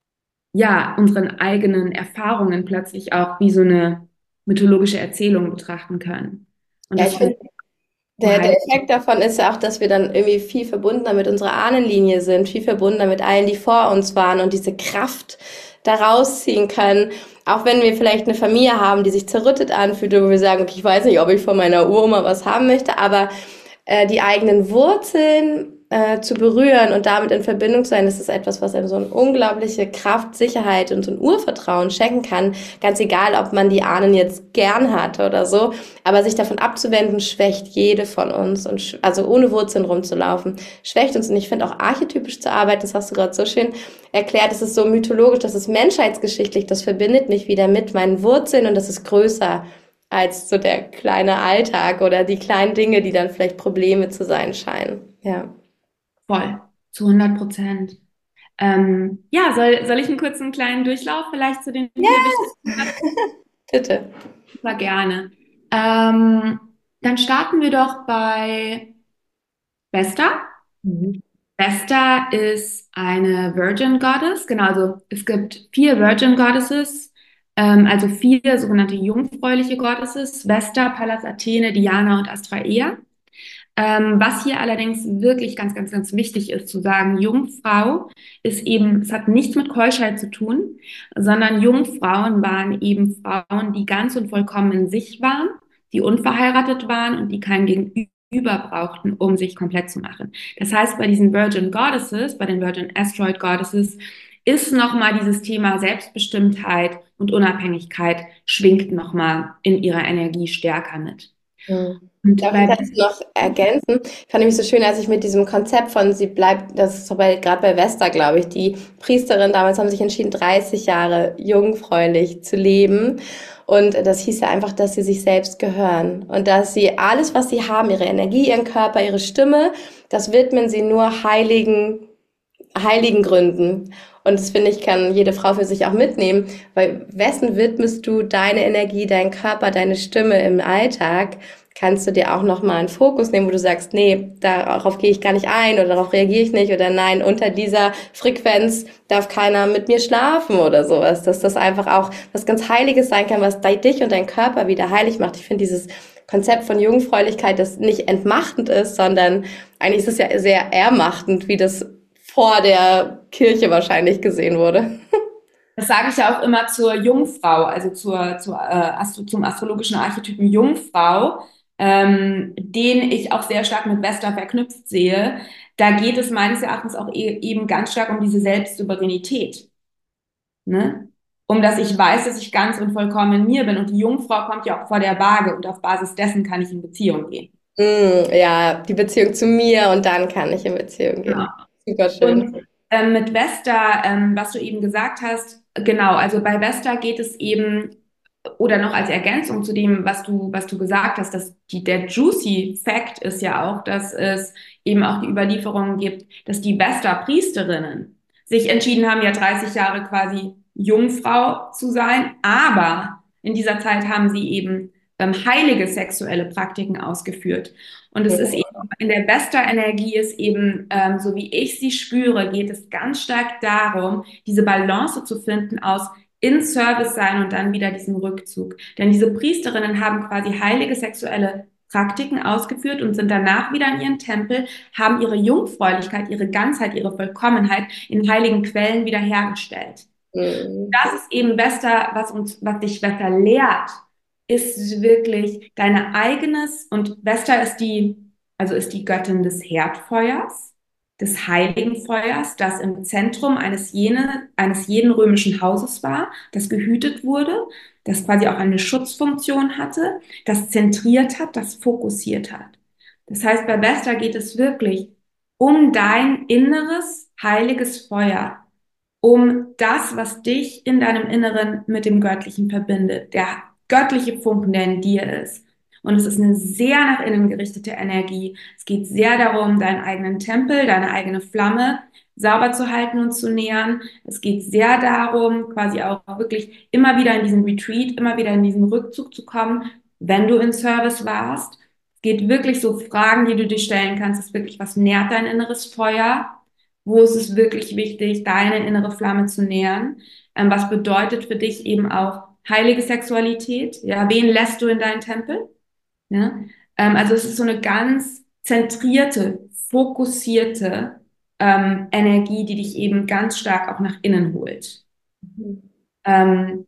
ja, unseren eigenen Erfahrungen plötzlich auch wie so eine mythologische Erzählung betrachten können. Und Ja, das ich finde finde, ich so der, der halt. Effekt davon ist ja auch, dass wir dann irgendwie viel verbundener mit unserer Ahnenlinie sind, viel verbundener mit allen, die vor uns waren und diese Kraft da rausziehen können. Auch wenn wir vielleicht eine Familie haben, die sich zerrüttet anfühlt, wo wir sagen, okay, ich weiß nicht, ob ich von meiner Uroma was haben möchte, aber äh, die eigenen Wurzeln äh, zu berühren und damit in Verbindung zu sein, das ist etwas, was einem so eine unglaubliche Kraft, Sicherheit und so ein Urvertrauen schenken kann. Ganz egal, ob man die Ahnen jetzt gern hat oder so, aber sich davon abzuwenden, schwächt jede von uns. Und also ohne Wurzeln rumzulaufen, schwächt uns. Und ich finde auch archetypisch zu arbeiten, das hast du gerade so schön erklärt, das ist so mythologisch, das ist menschheitsgeschichtlich, das verbindet mich wieder mit meinen Wurzeln und das ist größer als so der kleine Alltag oder die kleinen Dinge, die dann vielleicht Probleme zu sein scheinen. Ja. Voll, zu hundert Prozent. Ähm, ja, soll, soll ich einen kurzen kleinen Durchlauf vielleicht zu den vier wichtigsten Bitte. Super gerne. Ähm, Dann starten wir doch bei Vesta. Mhm. Vesta ist eine Virgin Goddess. Genau, also es gibt vier Virgin Goddesses, ähm, also vier sogenannte jungfräuliche Goddesses: Vesta, Pallas Athene, Diana und Astraea. Ähm, was hier allerdings wirklich ganz, ganz, ganz wichtig ist zu sagen: Jungfrau ist eben, es hat nichts mit Keuschheit zu tun, sondern Jungfrauen waren eben Frauen, die ganz und vollkommen in sich waren, die unverheiratet waren und die kein Gegenüber brauchten, um sich komplett zu machen. Das heißt, bei diesen Virgin Goddesses, bei den Virgin Asteroid Goddesses, ist nochmal dieses Thema Selbstbestimmtheit und Unabhängigkeit schwingt nochmal in ihrer Energie stärker mit. Mhm. Und Darf ich bei das noch ergänzen? Ich fand nämlich so schön, als ich mit diesem Konzept von sie bleibt, das ist so bei, gerade bei Vesta, glaube ich, die Priesterin damals haben sich entschieden, dreißig Jahre jungfräulich zu leben. Und das hieß ja einfach, dass sie sich selbst gehören und dass sie alles, was sie haben, ihre Energie, ihren Körper, ihre Stimme, das widmen sie nur heiligen heiligen Gründen. Und das finde ich, kann jede Frau für sich auch mitnehmen, weil wessen widmest du deine Energie, deinen Körper, deine Stimme im Alltag? Kannst du dir auch nochmal einen Fokus nehmen, wo du sagst, nee, darauf gehe ich gar nicht ein oder darauf reagiere ich nicht oder nein, unter dieser Frequenz darf keiner mit mir schlafen oder sowas. Dass das einfach auch was ganz Heiliges sein kann, was dich und deinen Körper wieder heilig macht. Ich finde dieses Konzept von Jungfräulichkeit, das nicht entmachtend ist, sondern eigentlich ist es ja sehr ermachtend, wie das vor der Kirche wahrscheinlich gesehen wurde. Das sage ich ja auch immer zur Jungfrau, also zur, zur, äh, Astro zum astrologischen Archetypen Jungfrau, ähm, den ich auch sehr stark mit Vesta verknüpft sehe. Da geht es meines Erachtens auch e eben ganz stark um diese Selbstsouveränität, ne? Um dass ich weiß, dass ich ganz und vollkommen in mir bin. Und die Jungfrau kommt ja auch vor der Waage und auf Basis dessen kann ich in Beziehung gehen. Mm, ja, die Beziehung zu mir und dann kann ich in Beziehung Genau. gehen. Super schön. Und ähm, mit Vesta, ähm, was du eben gesagt hast, genau, also bei Vesta geht es eben, oder noch als Ergänzung zu dem, was du, was du gesagt hast, dass die, der juicy Fact ist ja auch, dass es eben auch die Überlieferungen gibt, dass die Vesta-Priesterinnen sich entschieden haben, ja dreißig Jahre quasi Jungfrau zu sein, aber in dieser Zeit haben sie eben ähm, heilige sexuelle Praktiken ausgeführt. Und es ist eben in der Vesta-Energie ist eben, ähm, so wie ich sie spüre, geht es ganz stark darum, diese Balance zu finden aus in Service sein und dann wieder diesen Rückzug. Denn diese Priesterinnen haben quasi heilige sexuelle Praktiken ausgeführt und sind danach wieder in ihren Tempel, haben ihre Jungfräulichkeit, ihre Ganzheit, ihre Vollkommenheit in heiligen Quellen wiederhergestellt. Mm. Das ist eben Vesta, was uns, was dich Vesta lehrt, ist wirklich deine eigenes, und Vesta ist die, also ist die Göttin des Herdfeuers. des heiligen Feuers, das im Zentrum eines, jene, eines jeden römischen Hauses war, das gehütet wurde, das quasi auch eine Schutzfunktion hatte, das zentriert hat, das fokussiert hat. Das heißt, bei Vesta geht es wirklich um dein inneres heiliges Feuer, um das, was dich in deinem Inneren mit dem Göttlichen verbindet, der göttliche Funken, der in dir ist. Und es ist eine sehr nach innen gerichtete Energie. Es geht sehr darum, deinen eigenen Tempel, deine eigene Flamme sauber zu halten und zu nähern. Es geht sehr darum, quasi auch wirklich immer wieder in diesen Retreat, immer wieder in diesen Rückzug zu kommen, wenn du in Service warst. Es geht wirklich so Fragen, die du dir stellen kannst. Ist wirklich, was nährt dein inneres Feuer? Wo ist es wirklich wichtig, deine innere Flamme zu nähern? Ähm, was bedeutet für dich eben auch heilige Sexualität? Ja, wen lässt du in deinen Tempel? Ja? Ähm, also es ist so eine ganz zentrierte, fokussierte ähm, Energie, die dich eben ganz stark auch nach innen holt. Ähm,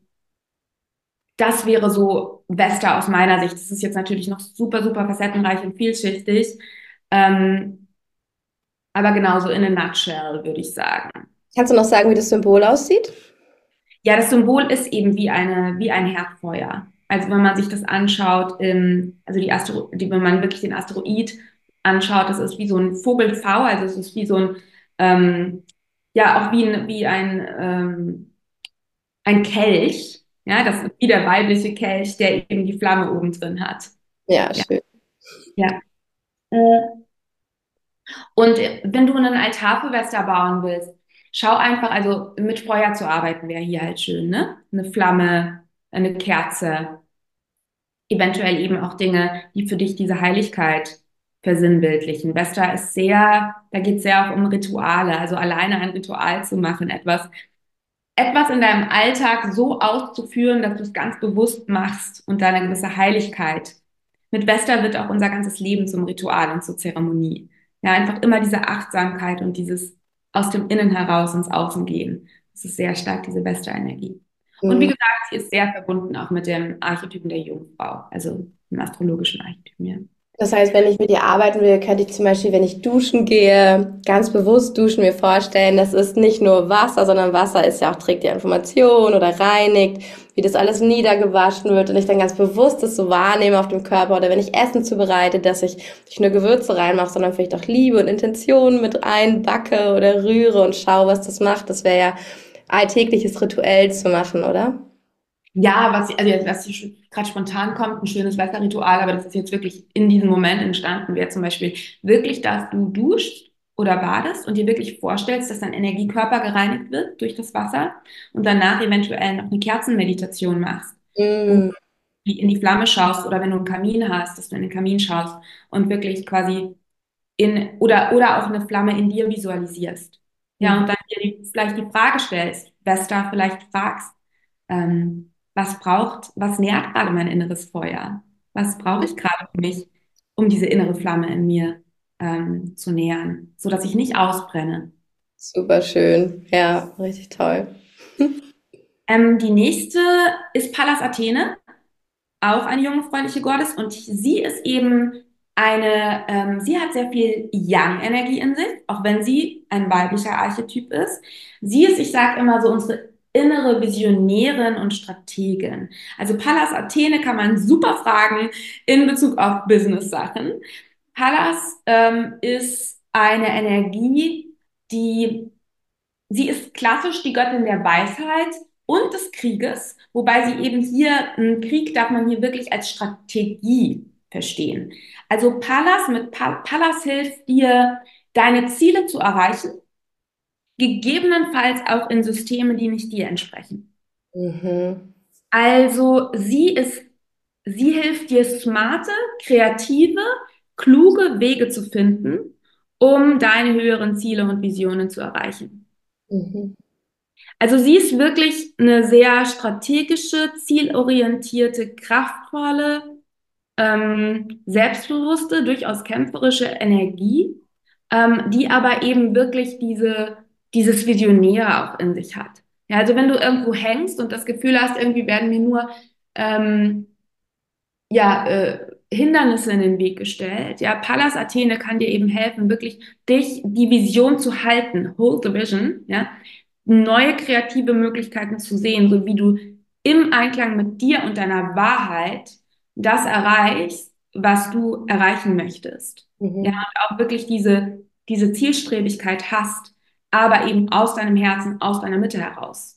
Das wäre so Vesta aus meiner Sicht. Das ist jetzt natürlich noch super, super facettenreich und vielschichtig. Ähm, aber genauso in a nutshell, würde ich sagen. Kannst du noch sagen, wie das Symbol aussieht? Ja, das Symbol ist eben wie eine, wie ein Herdfeuer. Also wenn man sich das anschaut, ähm, also die Astro, die, wenn man wirklich den Asteroid anschaut, das ist wie so ein Vogel-V, also es ist wie so ein, ähm, ja, auch wie ein, wie ein, ähm, ein Kelch. Ja, das ist wie der weibliche Kelch, der eben die Flamme oben drin hat. Ja, Ja, schön. ja. Äh, Und wenn du einen Altar für Vesta bauen willst, schau einfach, also mit Feuer zu arbeiten wäre hier halt schön, ne? Eine Flamme, eine Kerze, eventuell eben auch Dinge, die für dich diese Heiligkeit versinnbildlichen. Vesta ist sehr, da geht es sehr auch um Rituale, also alleine ein Ritual zu machen, etwas, etwas in deinem Alltag so auszuführen, dass du es ganz bewusst machst und deine gewisse Heiligkeit. Mit Vesta wird auch unser ganzes Leben zum Ritual und zur Zeremonie. Ja, einfach immer diese Achtsamkeit und dieses aus dem Innen heraus ins Außen gehen. Das ist sehr stark diese Vesta-Energie. Und wie Mhm. gesagt, sie ist sehr verbunden auch mit dem Archetypen der Jungfrau, also dem astrologischen Archetypen, ja. Das heißt, wenn ich mit dir arbeiten will, könnte ich zum Beispiel, wenn ich duschen gehe, ganz bewusst duschen, mir vorstellen, das ist nicht nur Wasser, sondern Wasser ist ja auch, trägt ja Information oder reinigt, wie das alles niedergewaschen wird und ich dann ganz bewusst das so wahrnehme auf dem Körper oder wenn ich Essen zubereite, dass ich nicht nur Gewürze reinmache, sondern vielleicht auch Liebe und Intention mit reinbacke oder rühre und schaue, was das macht. Das wäre ja alltägliches Rituell zu machen, oder? Ja, was, also jetzt, was hier gerade spontan kommt, ein schönes Wasserritual, aber das ist jetzt wirklich in diesem Moment entstanden, wäre zum Beispiel wirklich, dass du duschst oder badest und dir wirklich vorstellst, dass dein Energiekörper gereinigt wird durch das Wasser und danach eventuell noch eine Kerzenmeditation machst, wo Mm, du in die Flamme schaust oder wenn du einen Kamin hast, dass du in den Kamin schaust und wirklich quasi in, oder, oder auch eine Flamme in dir visualisierst. Ja, mm, und dann dir die, vielleicht die Frage stellst, Vesta vielleicht fragst, ähm, was braucht, was nährt gerade mein inneres Feuer? Was brauche ich gerade für mich, um diese innere Flamme in mir ähm, zu nähern, so dass ich nicht ausbrenne? super schön. Ja, richtig toll. Ähm, die nächste ist Pallas Athene, auch eine junge freundliche Gottes, und sie ist eben eine, ähm, sie hat sehr viel Yang-Energie in sich, auch wenn sie ein weiblicher Archetyp ist. Sie ist, ich sage immer so, unsere innere Visionärin und Strategin. Also Pallas Athene kann man super fragen in Bezug auf Business-Sachen. Pallas ähm, ist eine Energie, die Sie ist klassisch die Göttin der Weisheit und des Krieges, wobei sie eben hier, einen Krieg darf man hier wirklich als Strategie verstehen. Also Pallas, mit pa Pallas hilft dir, deine Ziele zu erreichen, gegebenenfalls auch in Systemen, die nicht dir entsprechen. Mhm. Also sie ist, sie hilft dir, smarte, kreative, kluge Wege zu finden, um deine höheren Ziele und Visionen zu erreichen. Mhm. Also sie ist wirklich eine sehr strategische, zielorientierte, kraftvolle, ähm, selbstbewusste, durchaus kämpferische Energie, ähm, die aber eben wirklich diese, dieses Visionäre auch in sich hat. Ja, also wenn du irgendwo hängst und das Gefühl hast, irgendwie werden mir nur ähm, ja, äh, Hindernisse in den Weg gestellt. Ja, Pallas Athene kann dir eben helfen, wirklich dich, die Vision zu halten, hold the vision, ja, neue kreative Möglichkeiten zu sehen, so wie du im Einklang mit dir und deiner Wahrheit das erreichst, was du erreichen möchtest. Ja, Mhm. und auch wirklich diese, diese Zielstrebigkeit hast, aber eben aus deinem Herzen, aus deiner Mitte heraus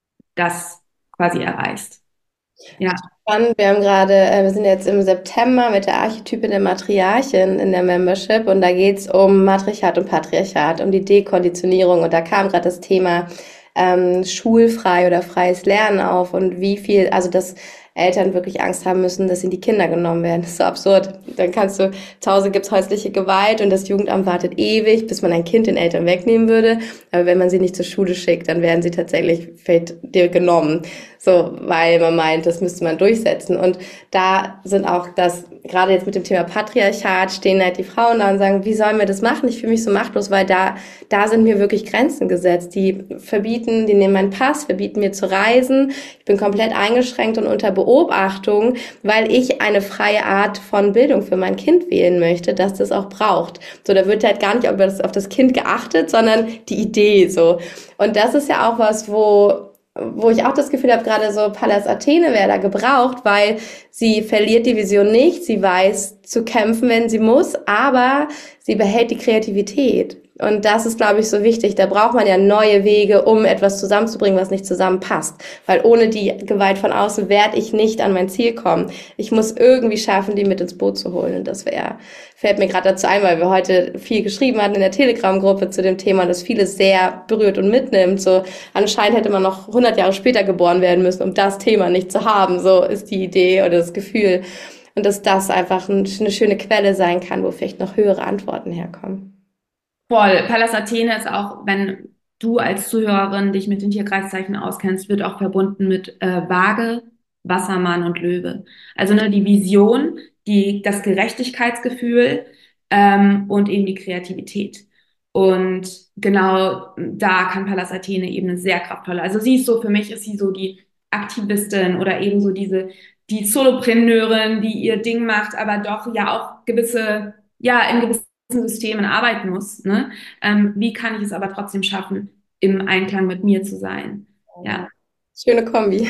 das quasi erreichst. Ja. Spannend. Wir haben gerade, äh, wir sind jetzt im September mit der Archetypin der Matriarchin in der Membership und da geht's um Matriarchat und Patriarchat, um die Dekonditionierung und da kam gerade das Thema ähm, schulfrei oder freies Lernen auf und wie viel, also dass Eltern wirklich Angst haben müssen, dass ihnen die Kinder genommen werden. Das ist so absurd. Dann kannst du, zu Hause gibt's häusliche Gewalt und das Jugendamt wartet ewig, bis man ein Kind den Eltern wegnehmen würde. Aber wenn man sie nicht zur Schule schickt, dann werden sie tatsächlich vielleicht dir genommen. So, weil man meint, das müsste man durchsetzen. Und da sind auch das, gerade jetzt mit dem Thema Patriarchat, stehen halt die Frauen da und sagen, wie sollen wir das machen? Ich fühle mich so machtlos, weil da, da sind mir wirklich Grenzen gesetzt. Die verbieten, die nehmen meinen Pass, verbieten mir zu reisen. Ich bin komplett eingeschränkt und unter Beobachtung, weil ich eine freie Art von Bildung für mein Kind wählen möchte, dass das auch braucht. So, da wird halt gar nicht auf das, auf das Kind geachtet, sondern die Idee so. Und das ist ja auch was, wo wo ich auch das Gefühl habe, gerade so Pallas Athene wäre da gebraucht, weil sie verliert die Vision nicht, sie weiß zu kämpfen, wenn sie muss, aber sie behält die Kreativität. Und das ist, glaube ich, so wichtig. Da braucht man ja neue Wege, um etwas zusammenzubringen, was nicht zusammenpasst. Weil ohne die Gewalt von außen werde ich nicht an mein Ziel kommen. Ich muss irgendwie schaffen, die mit ins Boot zu holen. Und das wäre, fällt mir gerade dazu ein, weil wir heute viel geschrieben hatten in der Telegram-Gruppe zu dem Thema, das viele sehr berührt und mitnimmt. So, anscheinend hätte man noch hundert Jahre später geboren werden müssen, um das Thema nicht zu haben. So ist die Idee oder das Gefühl. Und dass das einfach eine schöne Quelle sein kann, wo vielleicht noch höhere Antworten herkommen. Voll. Pallas Athene ist auch, wenn du als Zuhörerin dich mit den Tierkreiszeichen auskennst, wird auch verbunden mit äh, Waage, Wassermann und Löwe. Also ne, die Vision, die, das Gerechtigkeitsgefühl ähm, und eben die Kreativität. Und genau da kann Pallas Athene eben eine sehr kraftvolle. Also sie ist so, für mich ist sie so die Aktivistin oder eben so diese, die Solopreneurin, die ihr Ding macht, aber doch ja auch gewisse, ja, in gewissen Systemen arbeiten muss, ne? Ähm, wie kann ich es aber trotzdem schaffen, im Einklang mit mir zu sein? Ja, Schöne Kombi.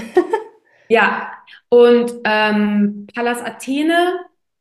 ja. Und ähm, Pallas Athene,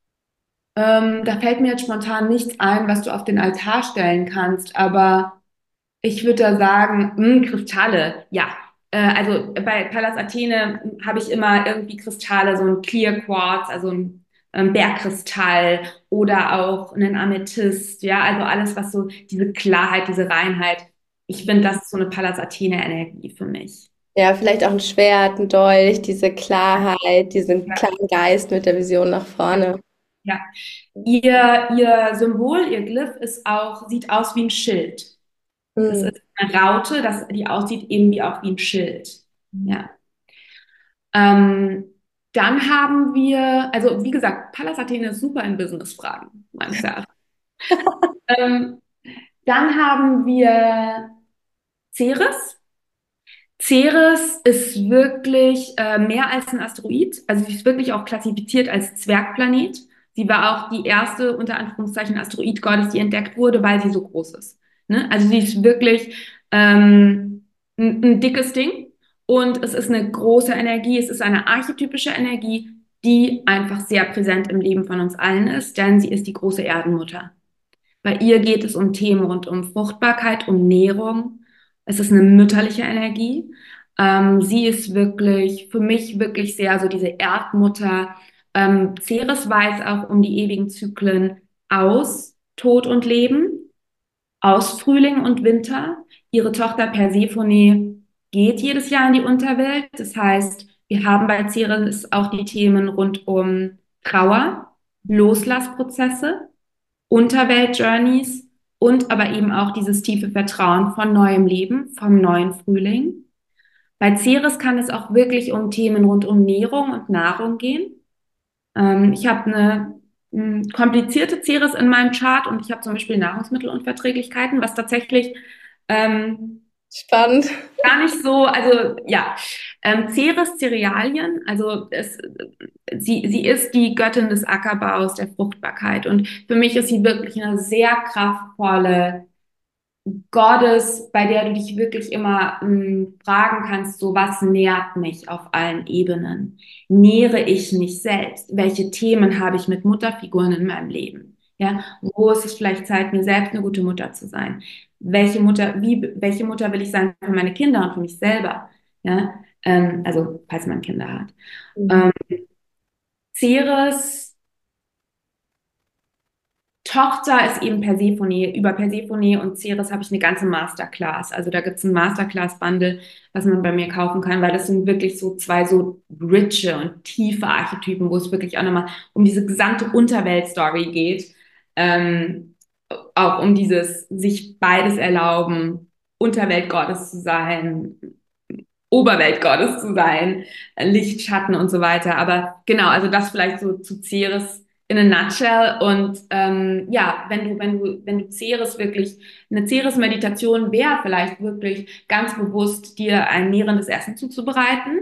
ähm, da fällt mir jetzt spontan nichts ein, was du auf den Altar stellen kannst, aber ich würde da sagen, mh, Kristalle, ja. Äh, also bei Pallas Athene habe ich immer irgendwie Kristalle, so ein Clear Quartz, also ein ähm, Bergkristall oder auch einen Amethyst, ja, also alles, was so diese Klarheit, diese Reinheit, ich finde, das ist so eine Pallas Athene Energie für mich. Ja, vielleicht auch ein Schwert, ein Dolch, diese Klarheit, diesen Ja, klaren Geist mit der Vision nach ja, vorne. ja. Ihr, ihr Symbol, ihr Glyph ist auch, sieht aus wie ein Schild. Das Hm. ist eine Raute, das, die aussieht eben wie auch wie ein Schild. Ja. Ähm, dann haben wir, also wie gesagt, Pallas Athene ist super in Business-Fragen, meines Erachtens. Ähm, dann haben wir Ceres. Ceres ist wirklich äh, mehr als ein Asteroid, also sie ist wirklich auch klassifiziert als Zwergplanet. Sie war auch die erste, unter Anführungszeichen, Asteroid-Gottes, die entdeckt wurde, weil sie so groß ist. Ne? Also sie ist wirklich ähm, ein, ein dickes Ding und es ist eine große Energie, es ist eine archetypische Energie, die einfach sehr präsent im Leben von uns allen ist, denn sie ist die große Erdenmutter. Bei ihr geht es um Themen rund um Fruchtbarkeit, um Nährung. Es ist eine mütterliche Energie. Ähm, sie ist wirklich, für mich wirklich sehr so diese Erdmutter. Ähm, Ceres weiß auch um die ewigen Zyklen aus Tod und Leben, aus Frühling und Winter. Ihre Tochter Persephone geht jedes Jahr in die Unterwelt. Das heißt, wir haben bei Ceres auch die Themen rund um Trauer, Loslassprozesse. Unterwelt-Journeys und aber eben auch dieses tiefe Vertrauen von neuem Leben, vom neuen Frühling. Bei Ceres kann es auch wirklich um Themen rund um Ernährung und Nahrung gehen. Ähm, ich habe eine mh, komplizierte Ceres in meinem Chart und ich habe zum Beispiel Nahrungsmittelunverträglichkeiten, was tatsächlich ähm, Spannend. Gar nicht so, also ja, ähm, Ceres Cerealien, also es, sie, sie ist die Göttin des Ackerbaus, der Fruchtbarkeit. Und für mich ist sie wirklich eine sehr kraftvolle Gottes, bei der du dich wirklich immer mh, fragen kannst, so was nährt mich auf allen Ebenen? Nähere ich mich selbst? Welche Themen habe ich mit Mutterfiguren in meinem Leben? Ja, wo ist es vielleicht Zeit, mir selbst eine gute Mutter zu sein? Welche Mutter, wie, welche Mutter will ich sein für meine Kinder und für mich selber? Ja, ähm, also falls man Kinder hat. Mhm. Ähm, Ceres Tochter ist eben Persephone. Über Persephone und Ceres habe ich eine ganze Masterclass. Also da gibt es ein Masterclass-Bundle, was man bei mir kaufen kann, weil das sind wirklich so zwei so riche und tiefe Archetypen, wo es wirklich auch nochmal um diese gesamte Unterwelt-Story geht. Ähm, auch um dieses sich beides erlauben, Unterweltgottes zu sein, Oberweltgottes zu sein, Licht, Schatten und so weiter. Aber genau, also das vielleicht so zu Ceres in a nutshell. Und ähm, ja, wenn du, wenn du, wenn du Ceres wirklich, eine Ceres-Meditation wäre vielleicht wirklich ganz bewusst, dir ein nährendes Essen zuzubereiten.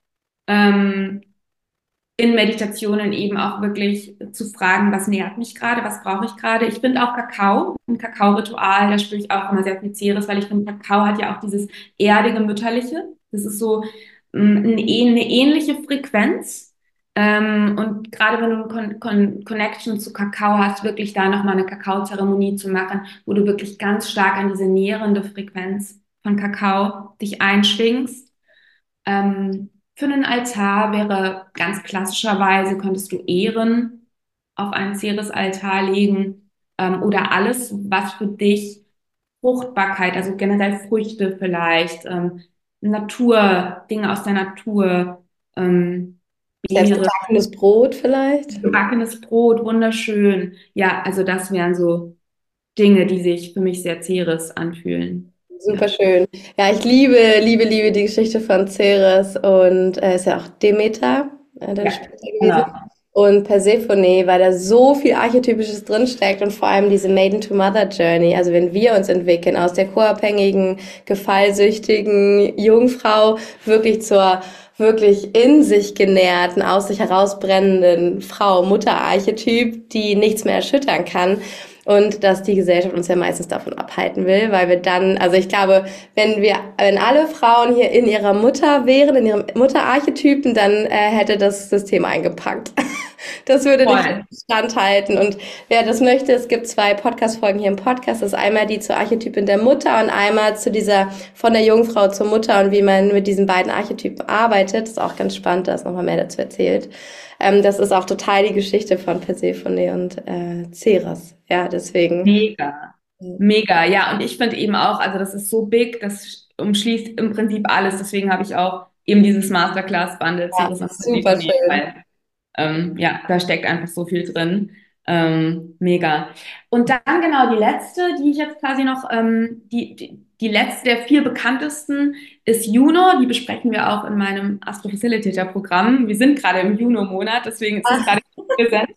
Ähm, in Meditationen eben auch wirklich zu fragen, was nährt mich gerade, was brauche ich gerade. Ich finde auch Kakao, ein Kakao-Ritual, da spüre ich auch immer sehr viel Ceres, weil ich finde, Kakao hat ja auch dieses erdige, mütterliche. Das ist so ähm, eine, eine ähnliche Frequenz. Ähm, und gerade wenn du eine Con Con Connection zu Kakao hast, wirklich da nochmal eine Kakaozeremonie zu machen, wo du wirklich ganz stark an diese nährende Frequenz von Kakao dich einschwingst. Ähm, für einen Altar wäre ganz klassischerweise, könntest du Ehren auf einen Ceres-Altar legen, ähm, oder alles, was für dich Fruchtbarkeit, also generell Früchte vielleicht, ähm, Natur, Dinge aus der Natur, ähm, Beere, Selbstgebackenes Brot vielleicht. gebackenes Brot, wunderschön. Ja, also das wären so Dinge, die sich für mich sehr Ceres anfühlen. Super Ja, schön. Ja, ich liebe, liebe, liebe die Geschichte von Ceres und äh, ist ja auch Demeter, äh, dann ja, später gewesen. genau. Und Persephone, weil da so viel Archetypisches drinsteckt und vor allem diese Maiden-to-Mother-Journey. Also wenn wir uns entwickeln aus der co-abhängigen, gefallsüchtigen Jungfrau wirklich zur wirklich in sich genährten, aus sich herausbrennenden Frau, Mutter-Archetyp, die nichts mehr erschüttern kann. Und dass die Gesellschaft uns ja meistens davon abhalten will, weil wir dann, also ich glaube, wenn wir, wenn alle Frauen hier in ihrer Mutter wären, in ihrem Mutterarchetypen, dann äh, hätte das System eingepackt. Das würde nicht Voll. standhalten. Und wer das möchte, es gibt zwei Podcast-Folgen hier im Podcast. Das ist einmal die zur Archetypin der Mutter und einmal zu dieser von der Jungfrau zur Mutter und wie man mit diesen beiden Archetypen arbeitet. Das ist auch ganz spannend, da ist nochmal mehr dazu erzählt. Ähm, das ist auch total die Geschichte von Persephone und äh, Ceres. Ja, deswegen. Mega, mega. Ja, und ich finde eben auch, also das ist so big, das umschließt im Prinzip alles. Deswegen habe ich auch eben dieses Masterclass-Bundle Ja, Ceres und super Persephone, schön. weil ähm, ja, da steckt einfach so viel drin. Ähm, mega. Und dann genau die letzte, die ich jetzt quasi noch, ähm, die, die, die letzte der vier bekanntesten ist Juno. Die besprechen wir auch in meinem Astro Facilitator Programm. Wir sind gerade im Juno-Monat, deswegen ist es Ah, gerade präsent.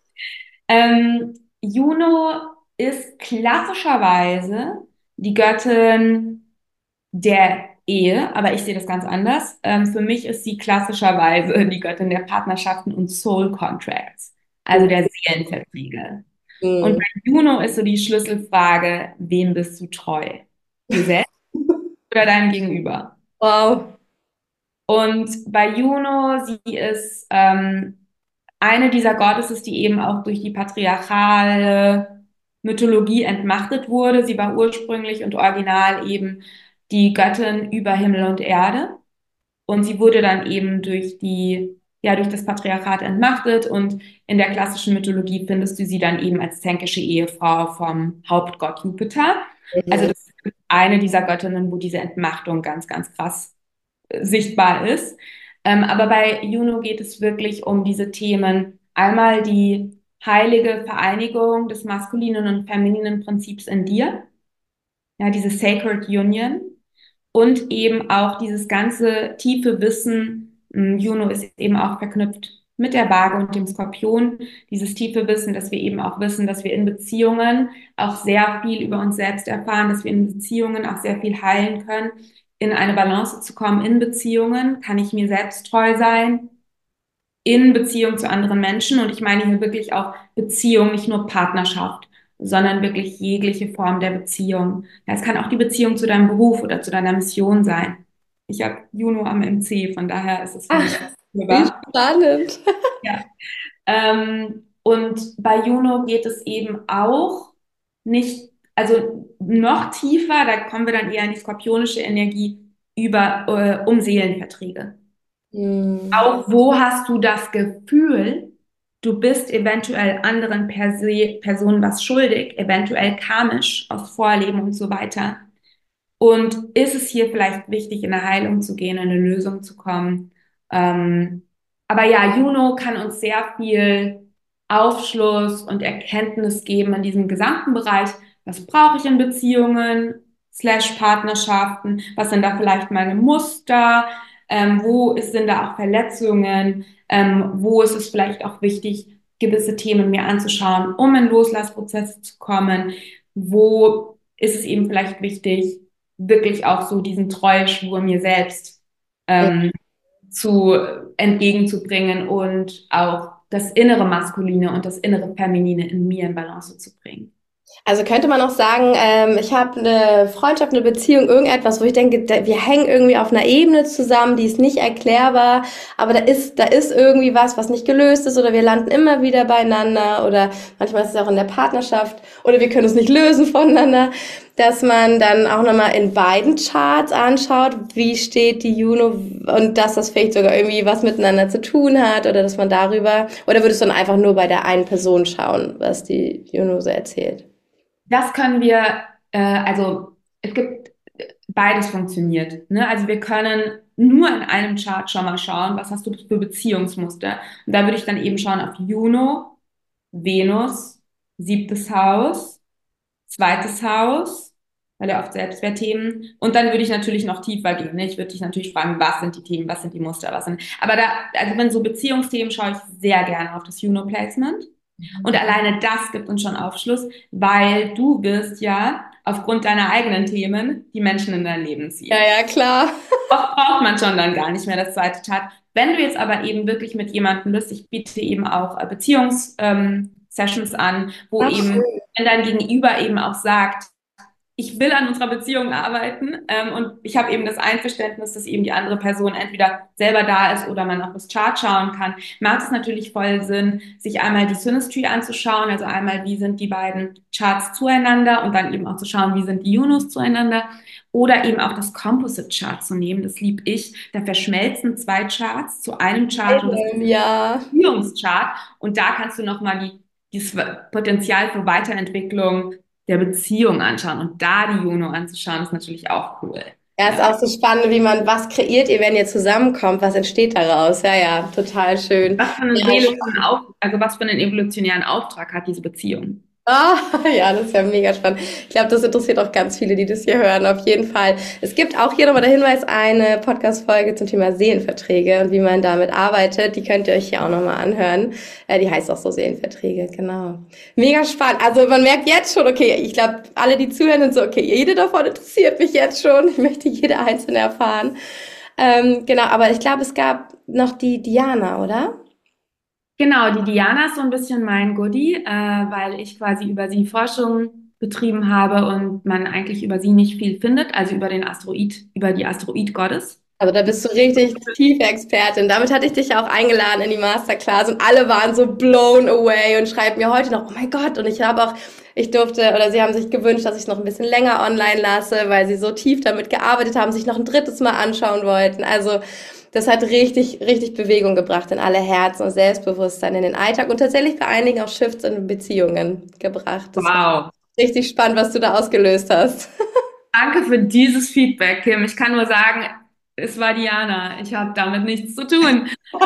Ähm, Juno ist klassischerweise die Göttin der Ehe, aber ich sehe das ganz anders. Ähm, für mich ist sie klassischerweise die Göttin der Partnerschaften und Soul Contracts, also der Seelenverträge. Und mhm. bei Juno ist so die Schlüsselfrage, wem bist du treu? Dir selbst oder deinem Gegenüber? Wow. Und bei Juno, sie ist ähm, eine dieser Goddesses, die eben auch durch die patriarchale Mythologie entmachtet wurde. Sie war ursprünglich und original eben die Göttin über Himmel und Erde. Und sie wurde dann eben durch die, ja, durch das Patriarchat entmachtet. Und in der klassischen Mythologie findest du sie dann eben als zänkische Ehefrau vom Hauptgott Jupiter. Also Mhm. das ist eine dieser Göttinnen, wo diese Entmachtung ganz, ganz krass sichtbar ist. Ähm, aber bei Juno geht es wirklich um diese Themen. Einmal die heilige Vereinigung des maskulinen und femininen Prinzips in dir, ja, diese Sacred Union und eben auch dieses ganze tiefe Wissen. ähm, Juno ist eben auch verknüpft mit der Waage und dem Skorpion. Dieses tiefe Wissen, dass wir eben auch wissen, dass wir in Beziehungen auch sehr viel über uns selbst erfahren, dass wir in Beziehungen auch sehr viel heilen können, in eine Balance zu kommen in Beziehungen? Kann ich mir selbst treu sein? In Beziehung zu anderen Menschen. Und ich meine hier wirklich auch Beziehung, nicht nur Partnerschaft, sondern wirklich jegliche Form der Beziehung. Ja, es kann auch die Beziehung zu deinem Beruf oder zu deiner Mission sein. Ich habe Juno am M C, von daher ist es für mich Ach, wie spürbar. spannend. Ja. Ähm, und bei Juno geht es eben auch nicht, also noch tiefer, da kommen wir dann eher in die skorpionische Energie über, äh, um Seelenverträge. Hm. Auch wo hast du das Gefühl, du bist eventuell anderen Perse Personen was schuldig, eventuell karmisch aus Vorleben und so weiter. Und ist es hier vielleicht wichtig, in eine Heilung zu gehen, in eine Lösung zu kommen? Ähm, aber ja, Juno kann uns sehr viel Aufschluss und Erkenntnis geben in diesem gesamten Bereich. Was brauche ich in Beziehungen, slash Partnerschaften? Was sind da vielleicht meine Muster? Ähm, wo ist, sind da auch Verletzungen? Ähm, wo ist es vielleicht auch wichtig, gewisse Themen mir anzuschauen, um in Loslassprozesse zu kommen? Wo ist es eben vielleicht wichtig, wirklich auch so diesen Treueschwur mir selbst ähm, zu entgegenzubringen und auch das innere Maskuline und das innere Feminine in mir in Balance zu bringen. Also könnte man auch sagen, ähm, ich habe eine Freundschaft, eine Beziehung, irgendetwas, wo ich denke, da, wir hängen irgendwie auf einer Ebene zusammen, die ist nicht erklärbar, aber da ist, da ist irgendwie was, was nicht gelöst ist, oder wir landen immer wieder beieinander, oder manchmal ist es auch in der Partnerschaft, oder wir können es nicht lösen voneinander, dass man dann auch nochmal in beiden Charts anschaut, wie steht die Juno, und dass das vielleicht sogar irgendwie was miteinander zu tun hat, oder dass man darüber, oder würdest du dann einfach nur bei der einen Person schauen, was die Juno so erzählt? Das können wir, äh, also es gibt beides funktioniert. Ne? Also wir können nur in einem Chart schon mal schauen, was hast du für Beziehungsmuster. Und da würde ich dann eben schauen auf Juno, Venus, siebtes Haus, zweites Haus, weil ja oft Selbstwertthemen. Und dann würde ich natürlich noch tiefer gehen. Ne? Ich würde dich natürlich fragen, was sind die Themen, was sind die Muster, was sind. Aber da, also wenn so Beziehungsthemen, schaue ich sehr gerne auf das Juno-Placement. Und alleine das gibt uns schon Aufschluss, weil du wirst ja aufgrund deiner eigenen Themen die Menschen in dein Leben Ja, ziehen. ja, klar. Oft braucht man schon dann gar nicht mehr das zweite Chart. Wenn du jetzt aber eben wirklich mit jemandem bist, ich biete eben auch äh, Beziehungs, ähm, Sessions an, wo Ach, eben, schön. wenn dein Gegenüber eben auch sagt, ich will an unserer Beziehung arbeiten, ähm, und ich habe eben das Einverständnis, dass eben die andere Person entweder selber da ist oder man auf das Chart schauen kann, macht es natürlich voll Sinn, sich einmal die Synastry anzuschauen, also einmal, wie sind die beiden Charts zueinander, und dann eben auch zu schauen, wie sind die Junos zueinander, oder eben auch das Composite Chart zu nehmen, das lieb ich. Da verschmelzen zwei Charts zu einem Chart, und das ist Ähm, Ja. ein Beziehungschart, und da kannst du nochmal die, dieses Potenzial für Weiterentwicklung der Beziehung anschauen, und da die Juno anzuschauen, ist natürlich auch cool. Ja, ist Ja. auch so spannend, wie man, was kreiert ihr, wenn ihr zusammenkommt? Was entsteht daraus? Ja, ja, total schön. Was für einen Ja, seelischen Auf, also was für einen evolutionären Auftrag hat diese Beziehung? ah, ja, das ist ja mega spannend. Ich glaube, das interessiert auch ganz viele, die das hier hören, auf jeden Fall. Es gibt auch hier nochmal der Hinweis, eine Podcast-Folge zum Thema Seelenverträge und wie man damit arbeitet. Die könnt ihr euch hier auch nochmal anhören. Äh, die heißt auch so Seelenverträge, genau. Mega spannend. Also man merkt jetzt schon, okay, ich glaube, alle, die zuhören, sind so, okay, jede davon interessiert mich jetzt schon. Ich möchte jede einzelne erfahren. Ähm, genau, aber ich glaube, es gab noch die Diana, oder? Genau, die Diana ist so ein bisschen mein Goodie, äh, weil ich quasi über sie Forschung betrieben habe und man eigentlich über sie nicht viel findet, also über den Asteroid, über die Asteroid-Goddess. Also da bist du richtig tiefe Expertin. Damit hatte ich dich ja auch eingeladen in die Masterclass und alle waren so blown away und schreiben mir heute noch, oh mein Gott. Und ich habe auch, ich durfte, oder sie haben sich gewünscht, dass ich es noch ein bisschen länger online lasse, weil sie so tief damit gearbeitet haben, sich noch ein drittes Mal anschauen wollten. Also das hat richtig, richtig Bewegung gebracht in alle Herzen und Selbstbewusstsein in den Alltag und tatsächlich bei einigen auch Shifts in Beziehungen gebracht. Das war Wow. richtig spannend, was du da ausgelöst hast. Danke für dieses Feedback, Kim. Ich kann nur sagen, es war Diana. Ich habe damit nichts zu tun.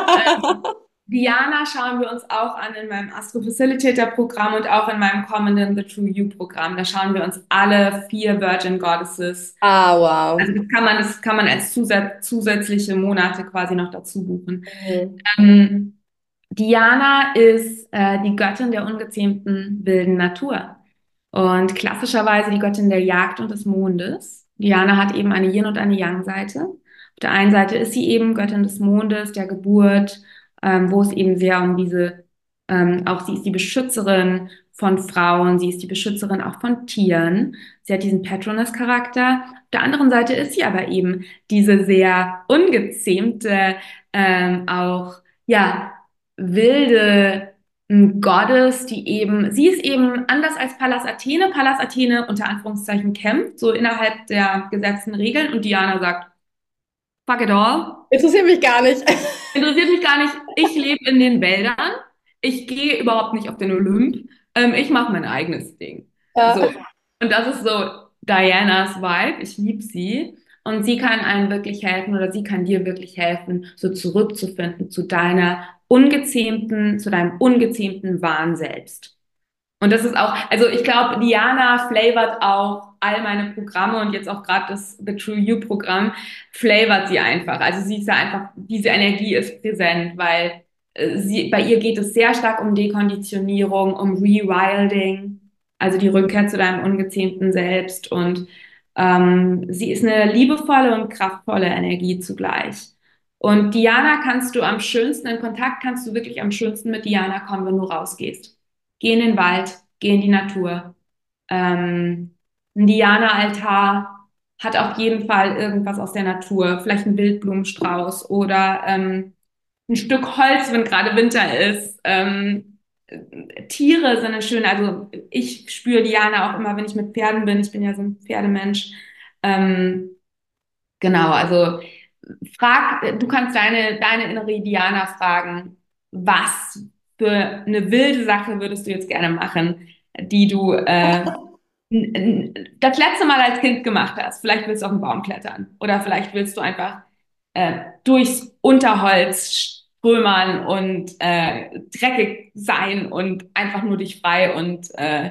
Diana schauen wir uns auch an in meinem Astro Facilitator Programm und auch in meinem kommenden The True You Programm. Da schauen wir uns alle vier Virgin Goddesses. Ah, wow. Also das kann man, das kann man als zusatz, zusätzliche Monate quasi noch dazu buchen. Mhm. Ähm, Diana ist äh, die Göttin der ungezähmten wilden Natur und klassischerweise die Göttin der Jagd und des Mondes. Diana hat eben eine Yin- und eine Yang-Seite. Auf der einen Seite ist sie eben Göttin des Mondes, der Geburt, ähm, wo es eben sehr um diese, ähm, auch sie ist die Beschützerin von Frauen, sie ist die Beschützerin auch von Tieren. Sie hat diesen Patronus-Charakter. Auf der anderen Seite ist sie aber eben diese sehr ungezähmte, ähm, auch, ja, wilde, ein Goddess, die eben, sie ist eben anders als Pallas Athene. Pallas Athene unter Anführungszeichen kämpft, so innerhalb der gesetzten Regeln und Diana sagt, fuck it all, Interessiert mich gar nicht. interessiert mich gar nicht, ich lebe in den Wäldern, ich gehe überhaupt nicht auf den Olymp, ähm, ich mache mein eigenes Ding. So, Ja. und das ist so Dianas Vibe, ich liebe sie und sie kann einem wirklich helfen oder sie kann dir wirklich helfen, so zurückzufinden zu deiner ungezähmten, zu deinem ungezähmten wahren Selbst. Und das ist auch, also ich glaube, Diana flavored auch all meine Programme und jetzt auch gerade das The True You Programm flavored sie einfach. Also sie ist ja einfach, diese Energie ist präsent, weil äh, sie, bei ihr geht es sehr stark um Dekonditionierung, um Rewilding, also die Rückkehr zu deinem ungezähmten Selbst und ähm, sie ist eine liebevolle und kraftvolle Energie zugleich. Und Diana kannst du am schönsten, in Kontakt kannst du wirklich am schönsten mit Diana kommen, wenn du rausgehst. Geh in den Wald, geh in die Natur. Ähm, ein Diana-Altar hat auf jeden Fall irgendwas aus der Natur, vielleicht ein Wildblumenstrauß oder ähm, ein Stück Holz, wenn gerade Winter ist. Ähm, Tiere sind eine schöne, also ich spüre Diana auch immer, wenn ich mit Pferden bin. Ich bin ja so ein Pferdemensch. Ähm, genau, also frag, du kannst deine, deine innere Diana fragen, was für eine wilde Sache würdest du jetzt gerne machen, die du äh, n- n- das letzte Mal als Kind gemacht hast. Vielleicht willst du auf einen Baum klettern oder vielleicht willst du einfach äh, durchs Unterholz strömern und äh, dreckig sein und einfach nur dich frei und äh,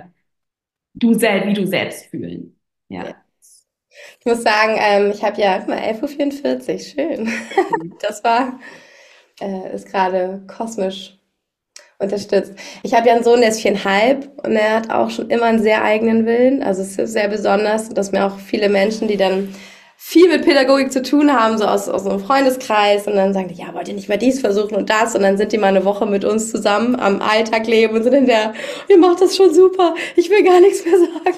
du selbst, wie du selbst fühlen. Ja. Ja. Ich muss sagen, ähm, ich habe ja, guck mal, elf Uhr vierundvierzig, schön. Das war, äh, ist gerade kosmisch unterstützt. Ich habe ja einen Sohn, der ist viereinhalb und er hat auch schon immer einen sehr eigenen Willen. Also es ist sehr besonders, dass mir auch viele Menschen, die dann viel mit Pädagogik zu tun haben, so aus, aus so einem Freundeskreis und dann sagen die, ja, wollt ihr nicht mal dies versuchen und das und dann sind die mal eine Woche mit uns zusammen am Alltag leben und sind in der, ihr macht das schon super, ich will gar nichts mehr sagen.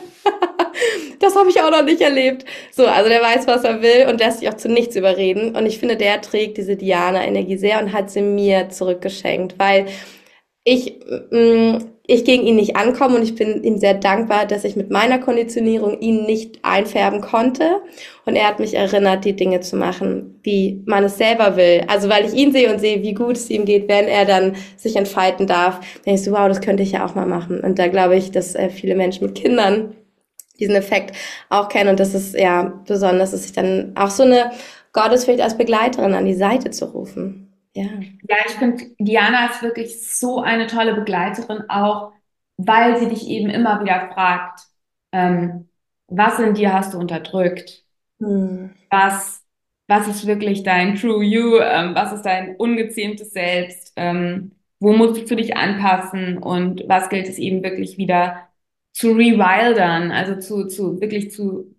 Das habe ich auch noch nicht erlebt. So, also der weiß, was er will und lässt sich auch zu nichts überreden. Und ich finde, der trägt diese Diana-Energie sehr und hat sie mir zurückgeschenkt, weil ich, mh, ich gegen ihn nicht ankomme und ich bin ihm sehr dankbar, dass ich mit meiner Konditionierung ihn nicht einfärben konnte. Und er hat mich erinnert, die Dinge zu machen, wie man es selber will. Also weil ich ihn sehe und sehe, wie gut es ihm geht, wenn er dann sich entfalten darf, denke ich so, wow, das könnte ich ja auch mal machen. Und da glaube ich, dass äh, viele Menschen mit Kindern diesen Effekt auch kennen und das ist ja besonders, dass sich dann auch so eine Gottes vielleicht als Begleiterin an die Seite zu rufen. Ja. Ja, ich finde, Diana ist wirklich so eine tolle Begleiterin, auch weil sie dich eben immer wieder fragt, ähm, was in dir hast du unterdrückt? Hm. Was, was ist wirklich dein True You? Ähm, was ist dein ungezähmtes Selbst? Ähm, wo musst du für dich anpassen? Und was gilt es eben wirklich wieder zu rewildern, also zu, zu wirklich zu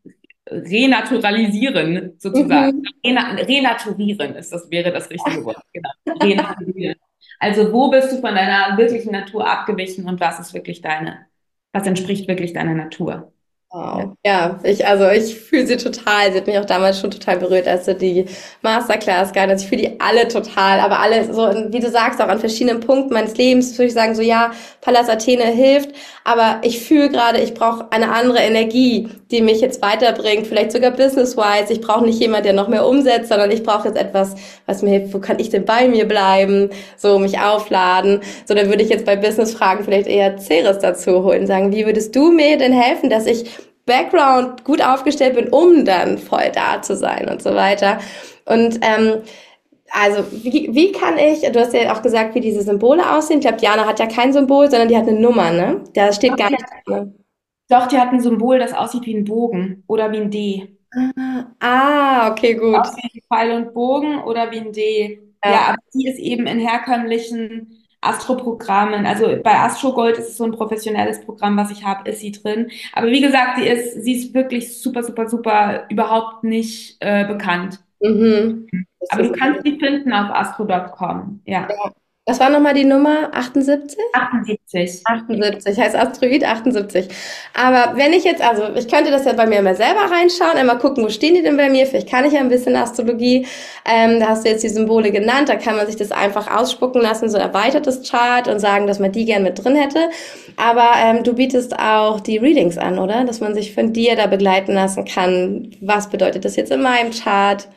renaturalisieren, sozusagen. Mhm. Rena renaturieren ist das, wäre das richtige Wort. Genau. Renaturieren. Also wo bist du von deiner wirklichen Natur abgewichen und was ist wirklich deine, was entspricht wirklich deiner Natur? Ja. Wow. Ja, ich, also ich fühle sie total. Sie hat mich auch damals schon total berührt, als sie die Masterclass gehalten hat. Ich fühle die alle total, aber alle so, wie du sagst, auch an verschiedenen Punkten meines Lebens würde ich sagen, so ja, Pallas Athene hilft, aber ich fühle gerade, ich brauche eine andere Energie, die mich jetzt weiterbringt, vielleicht sogar business-wise. Ich brauche nicht jemand, der noch mehr umsetzt, sondern ich brauche jetzt etwas, was mir hilft, wo kann ich denn bei mir bleiben, so mich aufladen. So, dann würde ich jetzt bei Business-Fragen vielleicht eher Ceres dazu holen, sagen, wie würdest du mir denn helfen, dass ich Background gut aufgestellt bin, um dann voll da zu sein und so weiter. Und ähm, also wie, wie kann ich, du hast ja auch gesagt, wie diese Symbole aussehen. Ich glaube, Diana hat ja kein Symbol, sondern die hat eine Nummer, ne? Da steht gar nicht drin. Doch, die hat ein Symbol, das aussieht wie ein Bogen oder wie ein D. Ah, ah, okay, gut. Aussieht wie Pfeil und Bogen oder wie ein D. Ja, Ja. aber die ist eben in herkömmlichen Astro-Programmen. Also bei Astro Gold ist es so ein professionelles Programm, was ich habe, ist sie drin. Aber wie gesagt, sie ist, sie ist wirklich super, super, super überhaupt nicht äh, bekannt. Mhm. Das Aber du ist, kannst sie finden auf astro Punkt com. Ja. ja. Was war nochmal die Nummer? achtundsiebzig? achtundsiebzig. achtundsiebzig, heißt Asteroid achtundsiebzig. Aber wenn ich jetzt, also ich könnte das ja bei mir mal selber reinschauen, einmal gucken, wo stehen die denn bei mir? Vielleicht kann ich ja ein bisschen Astrologie. Ähm, da hast du jetzt die Symbole genannt, da kann man sich das einfach ausspucken lassen, so ein erweitertes Chart und sagen, dass man die gern mit drin hätte. Aber ähm, du bietest auch die Readings an, oder? Dass man sich von dir da begleiten lassen kann. Was bedeutet das jetzt in meinem Chart?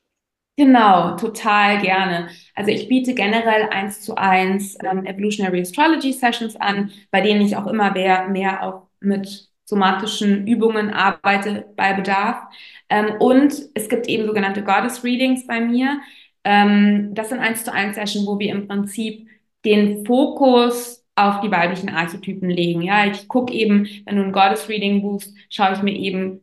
Genau, total gerne. Also ich biete generell eins zu eins ähm, Evolutionary Astrology Sessions an, bei denen ich auch immer mehr, mehr auch mit somatischen Übungen arbeite bei Bedarf. Ähm, und es gibt eben sogenannte Goddess Readings bei mir. Ähm, das sind eins zu eins Sessions, wo wir im Prinzip den Fokus auf die weiblichen Archetypen legen. Ja, ich gucke eben, wenn du ein Goddess Reading buchst, schaue ich mir eben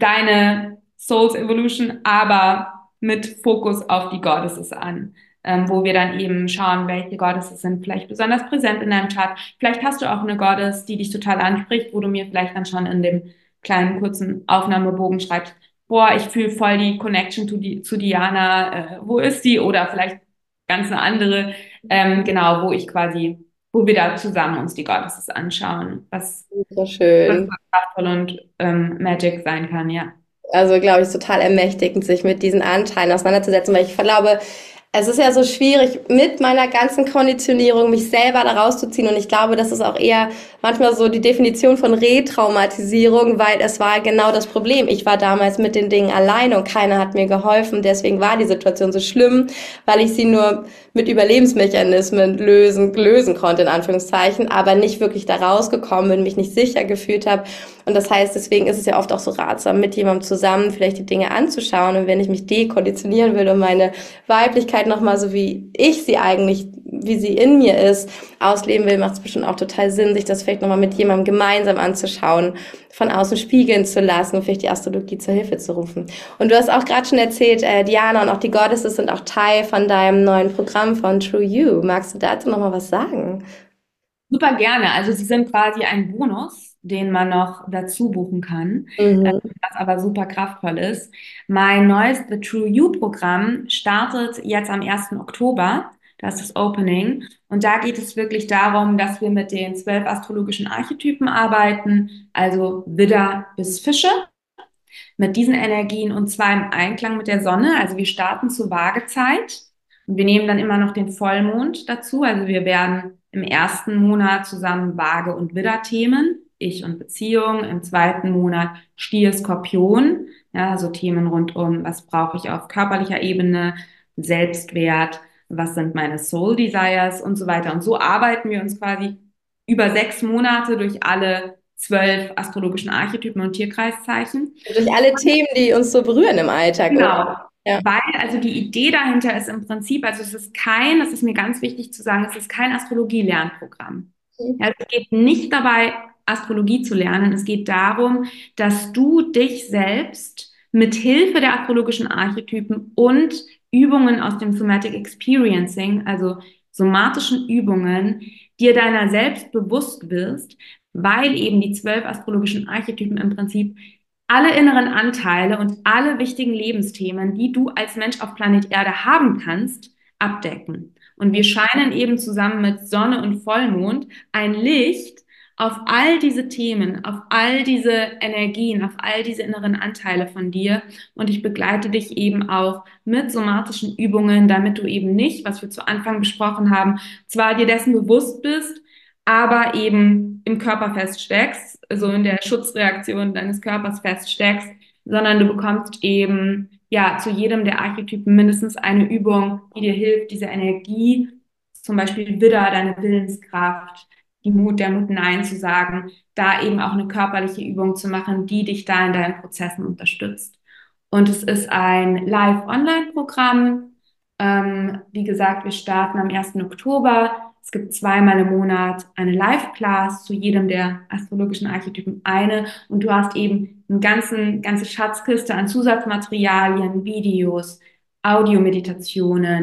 deine Souls Evolution, aber mit Fokus auf die Goddesses an, ähm, wo wir dann eben schauen, welche Goddesses sind vielleicht besonders präsent in deinem Chart. Vielleicht hast du auch eine Goddess, die dich total anspricht, wo du mir vielleicht dann schon in dem kleinen kurzen Aufnahmebogen schreibst, boah, ich fühle voll die Connection zu, die, zu Diana, äh, wo ist die? Oder vielleicht ganz eine andere, ähm, genau, wo ich quasi, wo wir da zusammen uns die Goddesses anschauen, was, Super was schön. kraftvoll und ähm, Magic sein kann, ja. Also, glaube ich, total ermächtigend, sich mit diesen Anteilen auseinanderzusetzen, weil ich glaube, es ist ja so schwierig, mit meiner ganzen Konditionierung mich selber da rauszuziehen. Und ich glaube, das ist auch eher manchmal so die Definition von Retraumatisierung, weil es war genau das Problem. Ich war damals mit den Dingen alleine und keiner hat mir geholfen. Deswegen war die Situation so schlimm, weil ich sie nur mit Überlebensmechanismen lösen, lösen konnte, in Anführungszeichen, aber nicht wirklich da rausgekommen bin, mich nicht sicher gefühlt habe. Und das heißt, deswegen ist es ja oft auch so ratsam, mit jemandem zusammen vielleicht die Dinge anzuschauen. Und wenn ich mich dekonditionieren will und meine Weiblichkeit nochmal so wie ich sie eigentlich, wie sie in mir ist, ausleben will, macht es bestimmt auch total Sinn, sich das vielleicht nochmal mit jemandem gemeinsam anzuschauen, von außen spiegeln zu lassen und vielleicht die Astrologie zur Hilfe zu rufen. Und du hast auch gerade schon erzählt, äh, Diana und auch die Goddesses sind auch Teil von deinem neuen Programm von True You. Magst du dazu nochmal was sagen? Super gerne. Also sie sind quasi ein Bonus, den man noch dazu buchen kann, äh, Mhm. was aber super kraftvoll ist. Mein neues The True You Programm startet jetzt am ersten Oktober. Das ist das Opening. Und da geht es wirklich darum, dass wir mit den zwölf astrologischen Archetypen arbeiten, also Widder bis Fische, mit diesen Energien und zwar im Einklang mit der Sonne. Also wir starten zur Waagezeit und wir nehmen dann immer noch den Vollmond dazu. Also wir werden im ersten Monat zusammen Waage und Widder-Themen, Ich und Beziehung, im zweiten Monat Stier, Skorpion, ja, so Themen rund um, was brauche ich auf körperlicher Ebene, Selbstwert, was sind meine Soul Desires und so weiter. Und so arbeiten wir uns quasi über sechs Monate durch alle zwölf astrologischen Archetypen und Tierkreiszeichen. Durch alle Themen, die uns so berühren im Alltag, Genau. oder? Ja. Weil, also die Idee dahinter ist im Prinzip, also es ist kein, das ist mir ganz wichtig zu sagen, es ist kein Astrologie-Lernprogramm. Ja, es geht nicht dabei, Astrologie zu lernen. Es geht darum, dass du dich selbst mit Hilfe der astrologischen Archetypen und Übungen aus dem Somatic Experiencing, also somatischen Übungen, dir deiner selbst bewusst wirst, weil eben die zwölf astrologischen Archetypen im Prinzip alle inneren Anteile und alle wichtigen Lebensthemen, die du als Mensch auf Planet Erde haben kannst, abdecken. Und wir scheinen eben zusammen mit Sonne und Vollmond ein Licht auf all diese Themen, auf all diese Energien, auf all diese inneren Anteile von dir. Und ich begleite dich eben auch mit somatischen Übungen, damit du eben nicht, was wir zu Anfang besprochen haben, zwar dir dessen bewusst bist, aber eben im Körper feststeckst, so in der Schutzreaktion deines Körpers feststeckst, sondern du bekommst eben ja zu jedem der Archetypen mindestens eine Übung, die dir hilft, diese Energie, zum Beispiel Widder, deine Willenskraft, die Mut, der Mut, Nein zu sagen, da eben auch eine körperliche Übung zu machen, die dich da in deinen Prozessen unterstützt. Und es ist ein Live-Online-Programm. Ähm, wie gesagt, wir starten am ersten Oktober. Es gibt zweimal im Monat eine Live-Class zu jedem der astrologischen Archetypen eine und du hast eben eine ganzen, ganze Schatzkiste an Zusatzmaterialien, Videos, Audiomeditationen,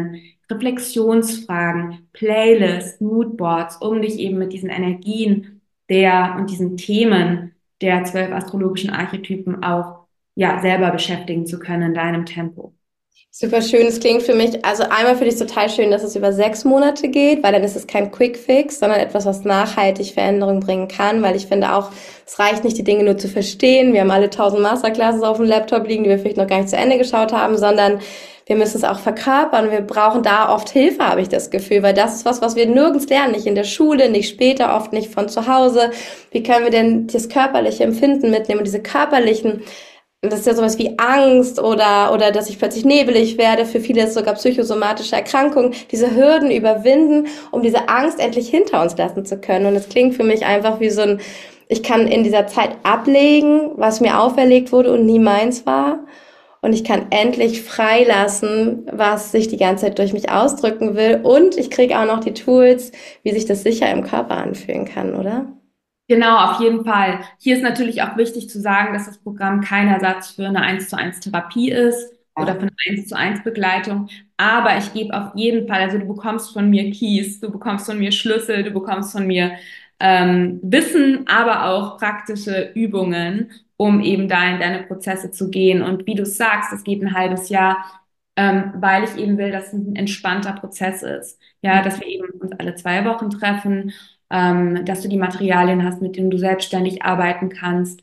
Reflexionsfragen, Playlists, Moodboards, um dich eben mit diesen Energien der und diesen Themen der zwölf astrologischen Archetypen auch ja selber beschäftigen zu können in deinem Tempo. Super schön. Es klingt für mich, also einmal finde ich es total schön, dass es über sechs Monate geht, weil dann ist es kein Quick Fix, sondern etwas, was nachhaltig Veränderung bringen kann, weil ich finde auch, es reicht nicht, die Dinge nur zu verstehen. Wir haben alle tausend Masterclasses auf dem Laptop liegen, die wir vielleicht noch gar nicht zu Ende geschaut haben, sondern wir müssen es auch verkörpern. Wir brauchen da oft Hilfe, habe ich das Gefühl, weil das ist was, was wir nirgends lernen, nicht in der Schule, nicht später, oft nicht von zu Hause. Wie können wir denn das körperliche Empfinden mitnehmen und diese körperlichen, das ist ja sowas wie Angst oder, oder dass ich plötzlich nebelig werde. Für viele ist es sogar psychosomatische Erkrankungen. Diese Hürden überwinden, um diese Angst endlich hinter uns lassen zu können. Und es klingt für mich einfach wie so ein, ich kann in dieser Zeit ablegen, was mir auferlegt wurde und nie meins war. Und ich kann endlich freilassen, was sich die ganze Zeit durch mich ausdrücken will. Und ich kriege auch noch die Tools, wie sich das sicher im Körper anfühlen kann, oder? Genau, auf jeden Fall. Hier ist natürlich auch wichtig zu sagen, dass das Programm kein Ersatz für eine eins zu eins Therapie ist oder für eine eins zu eins Begleitung. Aber ich gebe auf jeden Fall, also du bekommst von mir Keys, du bekommst von mir Schlüssel, du bekommst von mir ähm, Wissen, aber auch praktische Übungen, um eben da in deine Prozesse zu gehen. Und wie du sagst, es geht ein halbes Jahr, ähm, weil ich eben will, dass es ein entspannter Prozess ist. Ja, dass wir eben uns alle zwei Wochen treffen, ähm, dass du die Materialien hast, mit denen du selbstständig arbeiten kannst.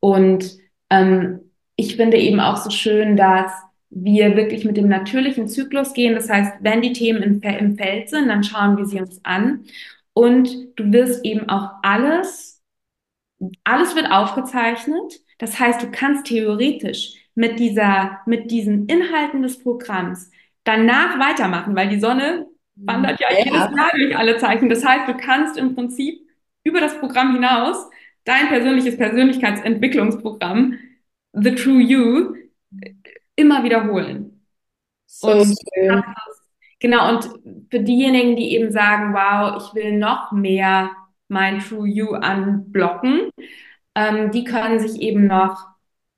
Und ähm, ich finde eben auch so schön, dass wir wirklich mit dem natürlichen Zyklus gehen. Das heißt, wenn die Themen im, Fe- im Feld sind, dann schauen wir sie uns an. Und du wirst eben auch alles, alles wird aufgezeichnet. Das heißt, du kannst theoretisch mit dieser, mit diesen Inhalten des Programms danach weitermachen, weil die Sonne wandert ja jedes Ja. Jahr durch alle Zeichen. Das heißt, du kannst im Prinzip über das Programm hinaus dein persönliches Persönlichkeitsentwicklungsprogramm, The True You, immer wiederholen. So Und schön. genau, und für diejenigen, die eben sagen, wow, ich will noch mehr mein True You anblocken, ähm, die können sich eben noch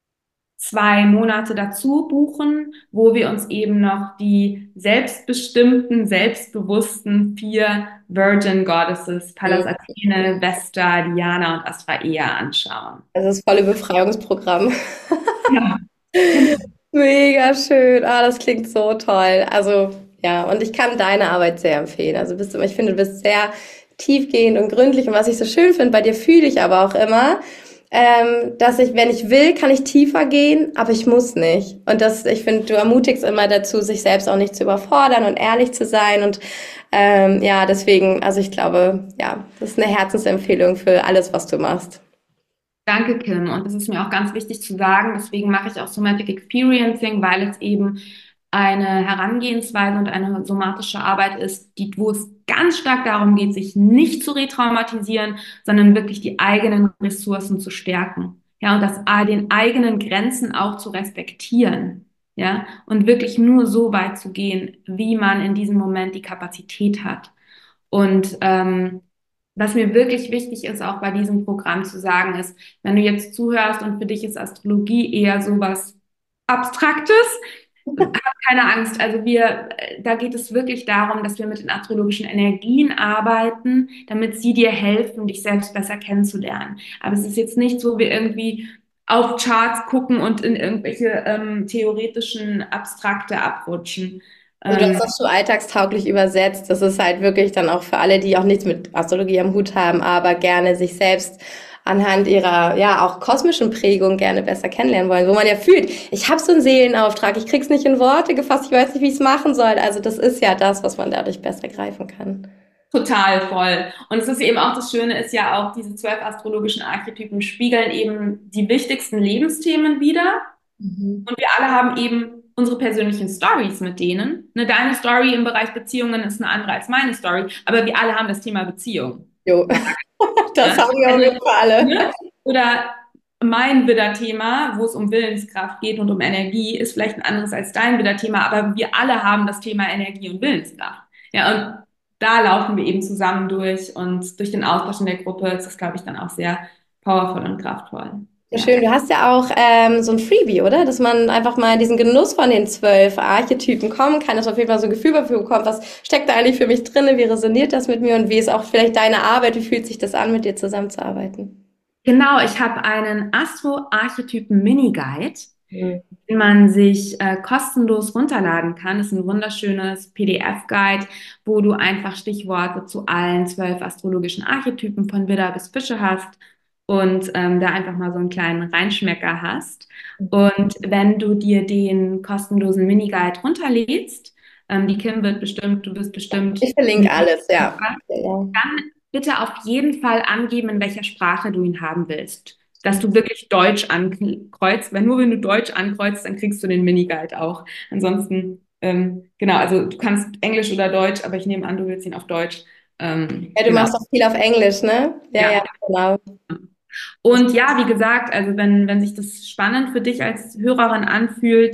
zwei Monate dazu buchen, wo wir uns eben noch die selbstbestimmten, selbstbewussten vier Virgin Goddesses, Pallas Athene, Vesta, Diana und Astraea anschauen. Das ist volle Befreiungsprogramm. Ja, genau. Mega schön. Ah, das klingt so toll. Also, ja, und ich kann deine Arbeit sehr empfehlen. Also bist du, ich finde, du bist sehr tiefgehend und gründlich. Und was ich so schön finde, bei dir fühle ich aber auch immer, ähm, dass ich, wenn ich will, kann ich tiefer gehen, aber ich muss nicht. Und das, ich finde, du ermutigst immer dazu, sich selbst auch nicht zu überfordern und ehrlich zu sein. Und ähm, ja, deswegen, also ich glaube, ja, das ist eine Herzensempfehlung für alles, was du machst. Danke, Kim. Und das ist mir auch ganz wichtig zu sagen. Deswegen mache ich auch Somatic Experiencing, weil es eben eine Herangehensweise und eine somatische Arbeit ist, die, wo es ganz stark darum geht, sich nicht zu retraumatisieren, sondern wirklich die eigenen Ressourcen zu stärken. Ja, und das äh, den eigenen Grenzen auch zu respektieren. Ja, und wirklich nur so weit zu gehen, wie man in diesem Moment die Kapazität hat. Und ähm, was mir wirklich wichtig ist, auch bei diesem Programm zu sagen, ist, wenn du jetzt zuhörst und für dich ist Astrologie eher sowas Abstraktes, hab keine Angst. Also wir, äh, da geht es wirklich darum, dass wir mit den astrologischen Energien arbeiten, damit sie dir helfen, dich selbst besser kennenzulernen. Aber es ist jetzt nicht so, wir irgendwie auf Charts gucken und in irgendwelche ähm, theoretischen Abstrakte abrutschen. Also du Ähm, hast das so alltagstauglich übersetzt. Das ist halt wirklich dann auch für alle, die auch nichts mit Astrologie am Hut haben, aber gerne sich selbst anhand ihrer, ja, auch kosmischen Prägung gerne besser kennenlernen wollen, wo man ja fühlt, ich habe so einen Seelenauftrag, ich krieg's nicht in Worte gefasst, ich weiß nicht, wie ich es machen soll. Also das ist ja das, was man dadurch besser greifen kann. Total voll. Und es ist eben auch das Schöne, ist ja auch, diese zwölf astrologischen Archetypen spiegeln eben die wichtigsten Lebensthemen wider. Mhm. Und wir alle haben eben unsere persönlichen Stories mit denen. Ne, deine Story im Bereich Beziehungen ist eine andere als meine Story, aber wir alle haben das Thema Beziehung. Jo, das Ne? haben wir auf Also, jeden Fall alle. ne? Oder mein Widder-Thema, wo es um Willenskraft geht und um Energie, ist vielleicht ein anderes als dein Widder-Thema, aber wir alle haben das Thema Energie und Willenskraft. Ja, und da laufen wir eben zusammen durch und durch den Austausch in der Gruppe ist das, glaube ich, dann auch sehr powerful und kraftvoll. Ja, schön. Du hast ja auch ähm, so ein Freebie, oder? Dass man einfach mal in diesen Genuss von den zwölf Archetypen kommen kann, dass man auf jeden Fall so ein Gefühl dafür bekommt, was steckt da eigentlich für mich drin, wie resoniert das mit mir und wie ist auch vielleicht deine Arbeit, wie fühlt sich das an, mit dir zusammenzuarbeiten? Genau, ich habe einen Astro-Archetypen-Mini-Guide, Mhm. den man sich äh, kostenlos runterladen kann. Das ist ein wunderschönes P D F-Guide, wo du einfach Stichworte zu allen zwölf astrologischen Archetypen von Widder bis Fische hast und ähm, da einfach mal so einen kleinen Reinschmecker hast. Und wenn du dir den kostenlosen Mini-Guide runterlädst, ähm, die Kim wird bestimmt, du bist bestimmt, Ich verlinke alles, ja. Genau. dann bitte auf jeden Fall angeben, in welcher Sprache du ihn haben willst. Dass du wirklich Deutsch ankreuzt, weil nur wenn du Deutsch ankreuzt, dann kriegst du den Miniguide auch. Ansonsten, ähm, genau, also du kannst Englisch oder Deutsch, aber ich nehme an, du willst ihn auf Deutsch. Ähm, Ja, du genau, machst auch viel auf Englisch, ne? Ja, ja. ja, genau. Und ja, wie gesagt, also wenn, wenn sich das spannend für dich als Hörerin anfühlt,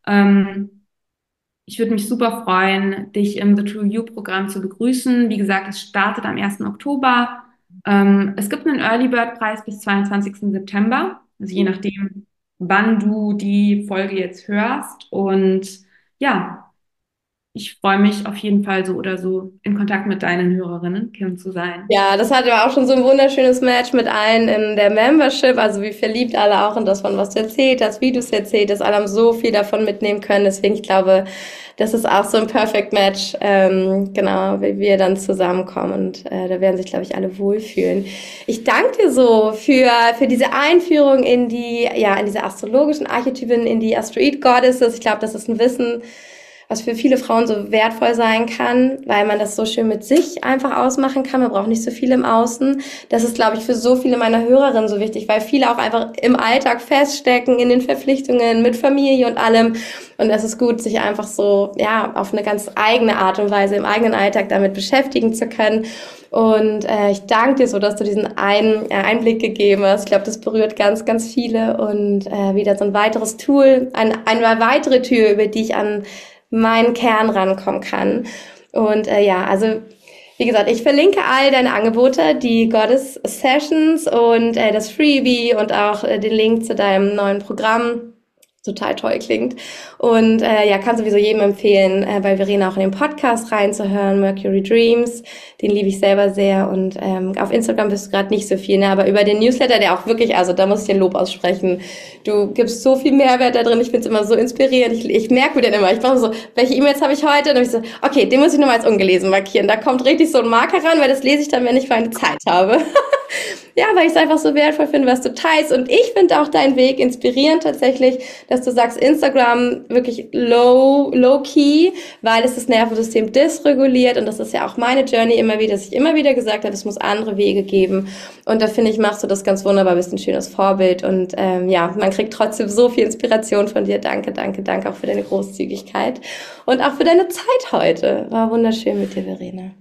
ähm, ich würde mich super freuen, dich im The True You Programm zu begrüßen. Wie gesagt, es startet am ersten Oktober. Ähm, es gibt einen Early Bird Preis bis zweiundzwanzigsten September, also je nachdem, wann du die Folge jetzt hörst. Und ja, ich freue mich auf jeden Fall so oder so in Kontakt mit deinen Hörerinnen, Kim, zu sein. Ja, das hatten wir auch schon so ein wunderschönes Match mit allen in der Membership, also wie verliebt alle auch in das, von was du erzählt hast, wie du es erzählt hast, alle haben so viel davon mitnehmen können, deswegen ich glaube, das ist auch so ein Perfect Match, ähm, genau, wie wir dann zusammenkommen und äh, da werden sich, glaube ich, alle wohlfühlen. Ich danke dir so für, für diese Einführung in die, ja, in diese astrologischen Archetypen, in die Asteroid Goddesses, ich glaube, das ist ein Wissen, was für viele Frauen so wertvoll sein kann, weil man das so schön mit sich einfach ausmachen kann. Man braucht nicht so viel im Außen. Das ist, glaube ich, für so viele meiner Hörerinnen so wichtig, weil viele auch einfach im Alltag feststecken, in den Verpflichtungen mit Familie und allem. Und es ist gut, sich einfach so, ja, auf eine ganz eigene Art und Weise im eigenen Alltag damit beschäftigen zu können. Und äh, ich danke dir so, dass du diesen einen äh, Einblick gegeben hast. Ich glaube, das berührt ganz, ganz viele und äh, wieder so ein weiteres Tool, ein, eine weitere Tür, über die ich an meinen Kern rankommen kann. Und äh, ja, also wie gesagt, ich verlinke all deine Angebote, die Goddess Sessions und äh, das Freebie und auch äh, den Link zu deinem neuen Programm. Total toll klingt. Und äh, ja, kann sowieso jedem empfehlen, äh, bei Verena auch in den Podcast reinzuhören, Mercury Dreams. Den liebe ich selber sehr. Und ähm, auf Instagram bist du gerade nicht so viel, ne? Aber über den Newsletter, der auch wirklich, also da muss ich den Lob aussprechen. Du gibst so viel Mehrwert da drin. Ich finde es immer so inspirierend. Ich, ich merke mir den immer. Ich mache so, welche E-Mails habe ich heute? Und dann ich so, okay, den muss ich nochmal als ungelesen markieren. Da kommt richtig so ein Marker ran, weil das lese ich dann, wenn ich meine Zeit habe. Ja, weil ich es einfach so wertvoll finde, was du teilst. Und ich finde auch deinen Weg inspirierend tatsächlich, dass du sagst, Instagram wirklich low, low key, weil es das Nervensystem dysreguliert. Und das ist ja auch meine Journey immer wieder, dass ich immer wieder gesagt habe, es muss andere Wege geben. Und da finde ich, machst du das ganz wunderbar, bist ein schönes Vorbild. Und ähm, ja, man kriegt trotzdem so viel Inspiration von dir. Danke, danke, danke auch für deine Großzügigkeit und auch für deine Zeit heute. War wunderschön mit dir, Verena.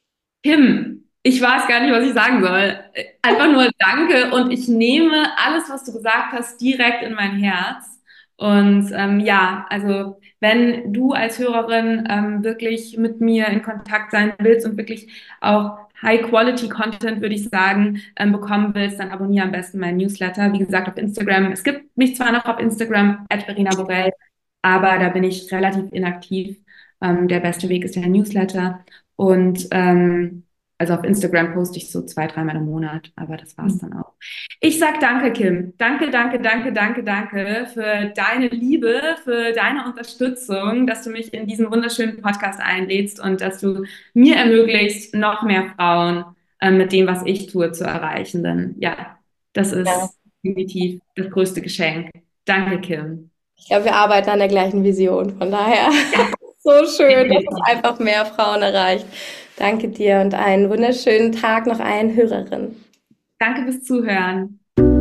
Kim, ich weiß gar nicht, was ich sagen soll. Einfach nur Danke und ich nehme alles, was du gesagt hast, direkt in mein Herz. Und ähm, ja, also wenn du als Hörerin ähm, wirklich mit mir in Kontakt sein willst und wirklich auch High-Quality-Content, würde ich sagen, ähm, bekommen willst, dann abonniere am besten meinen Newsletter. Wie gesagt, auf Instagram. Es gibt mich zwar noch auf Instagram, at Verena Borell, aber da bin ich relativ inaktiv. Ähm, der beste Weg ist der Newsletter. Und ähm, also auf Instagram poste ich so zwei, dreimal im Monat, aber das war's dann auch. Ich sag danke, Kim. Danke, danke, danke, danke, danke für deine Liebe, für deine Unterstützung, dass du mich in diesen wunderschönen Podcast einlädst und dass du mir ermöglicht, noch mehr Frauen äh, mit dem, was ich tue, zu erreichen. Denn ja, das Ja. ist definitiv das größte Geschenk. Danke, Kim. Ich glaube, wir arbeiten an der gleichen Vision. Von daher so schön, dass es einfach mehr Frauen erreicht. Danke dir und einen wunderschönen Tag noch allen Hörerinnen. Danke fürs Zuhören.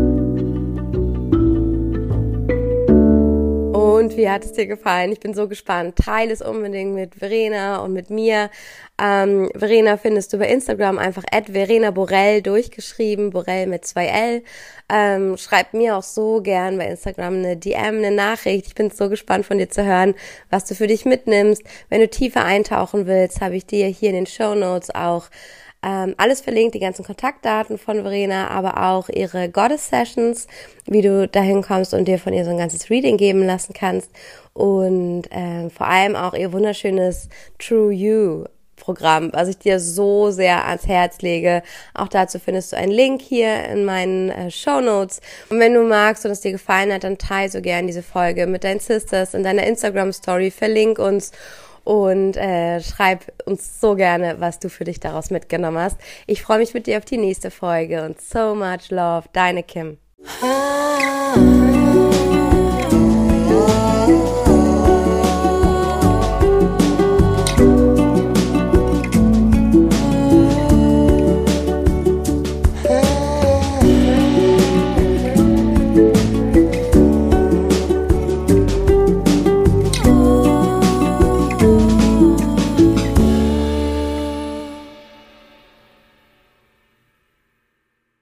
Und wie hat es dir gefallen? Ich bin so gespannt. Teile es unbedingt mit Verena und mit mir. Ähm, Verena findest du bei Instagram einfach at Verena Borell durchgeschrieben, Borell mit zwei L. Ähm, schreib mir auch so gern bei Instagram eine D M, eine Nachricht. Ich bin so gespannt von dir zu hören, was du für dich mitnimmst. Wenn du tiefer eintauchen willst, habe ich dir hier in den Shownotes auch Ähm, alles verlinkt, die ganzen Kontaktdaten von Verena, aber auch ihre Goddess Sessions, wie du dahin kommst und dir von ihr so ein ganzes Reading geben lassen kannst. Und ähm, vor allem auch ihr wunderschönes True You Programm, was ich dir so sehr ans Herz lege. Auch dazu findest du einen Link hier in meinen äh, Shownotes. Und wenn du magst und es dir gefallen hat, dann teile so gern diese Folge mit deinen Sisters in deiner Instagram-Story, verlink uns und äh, schreib uns so gerne, was du für dich daraus mitgenommen hast. Ich freue mich mit dir auf die nächste Folge und so much love, deine Kim. Ah.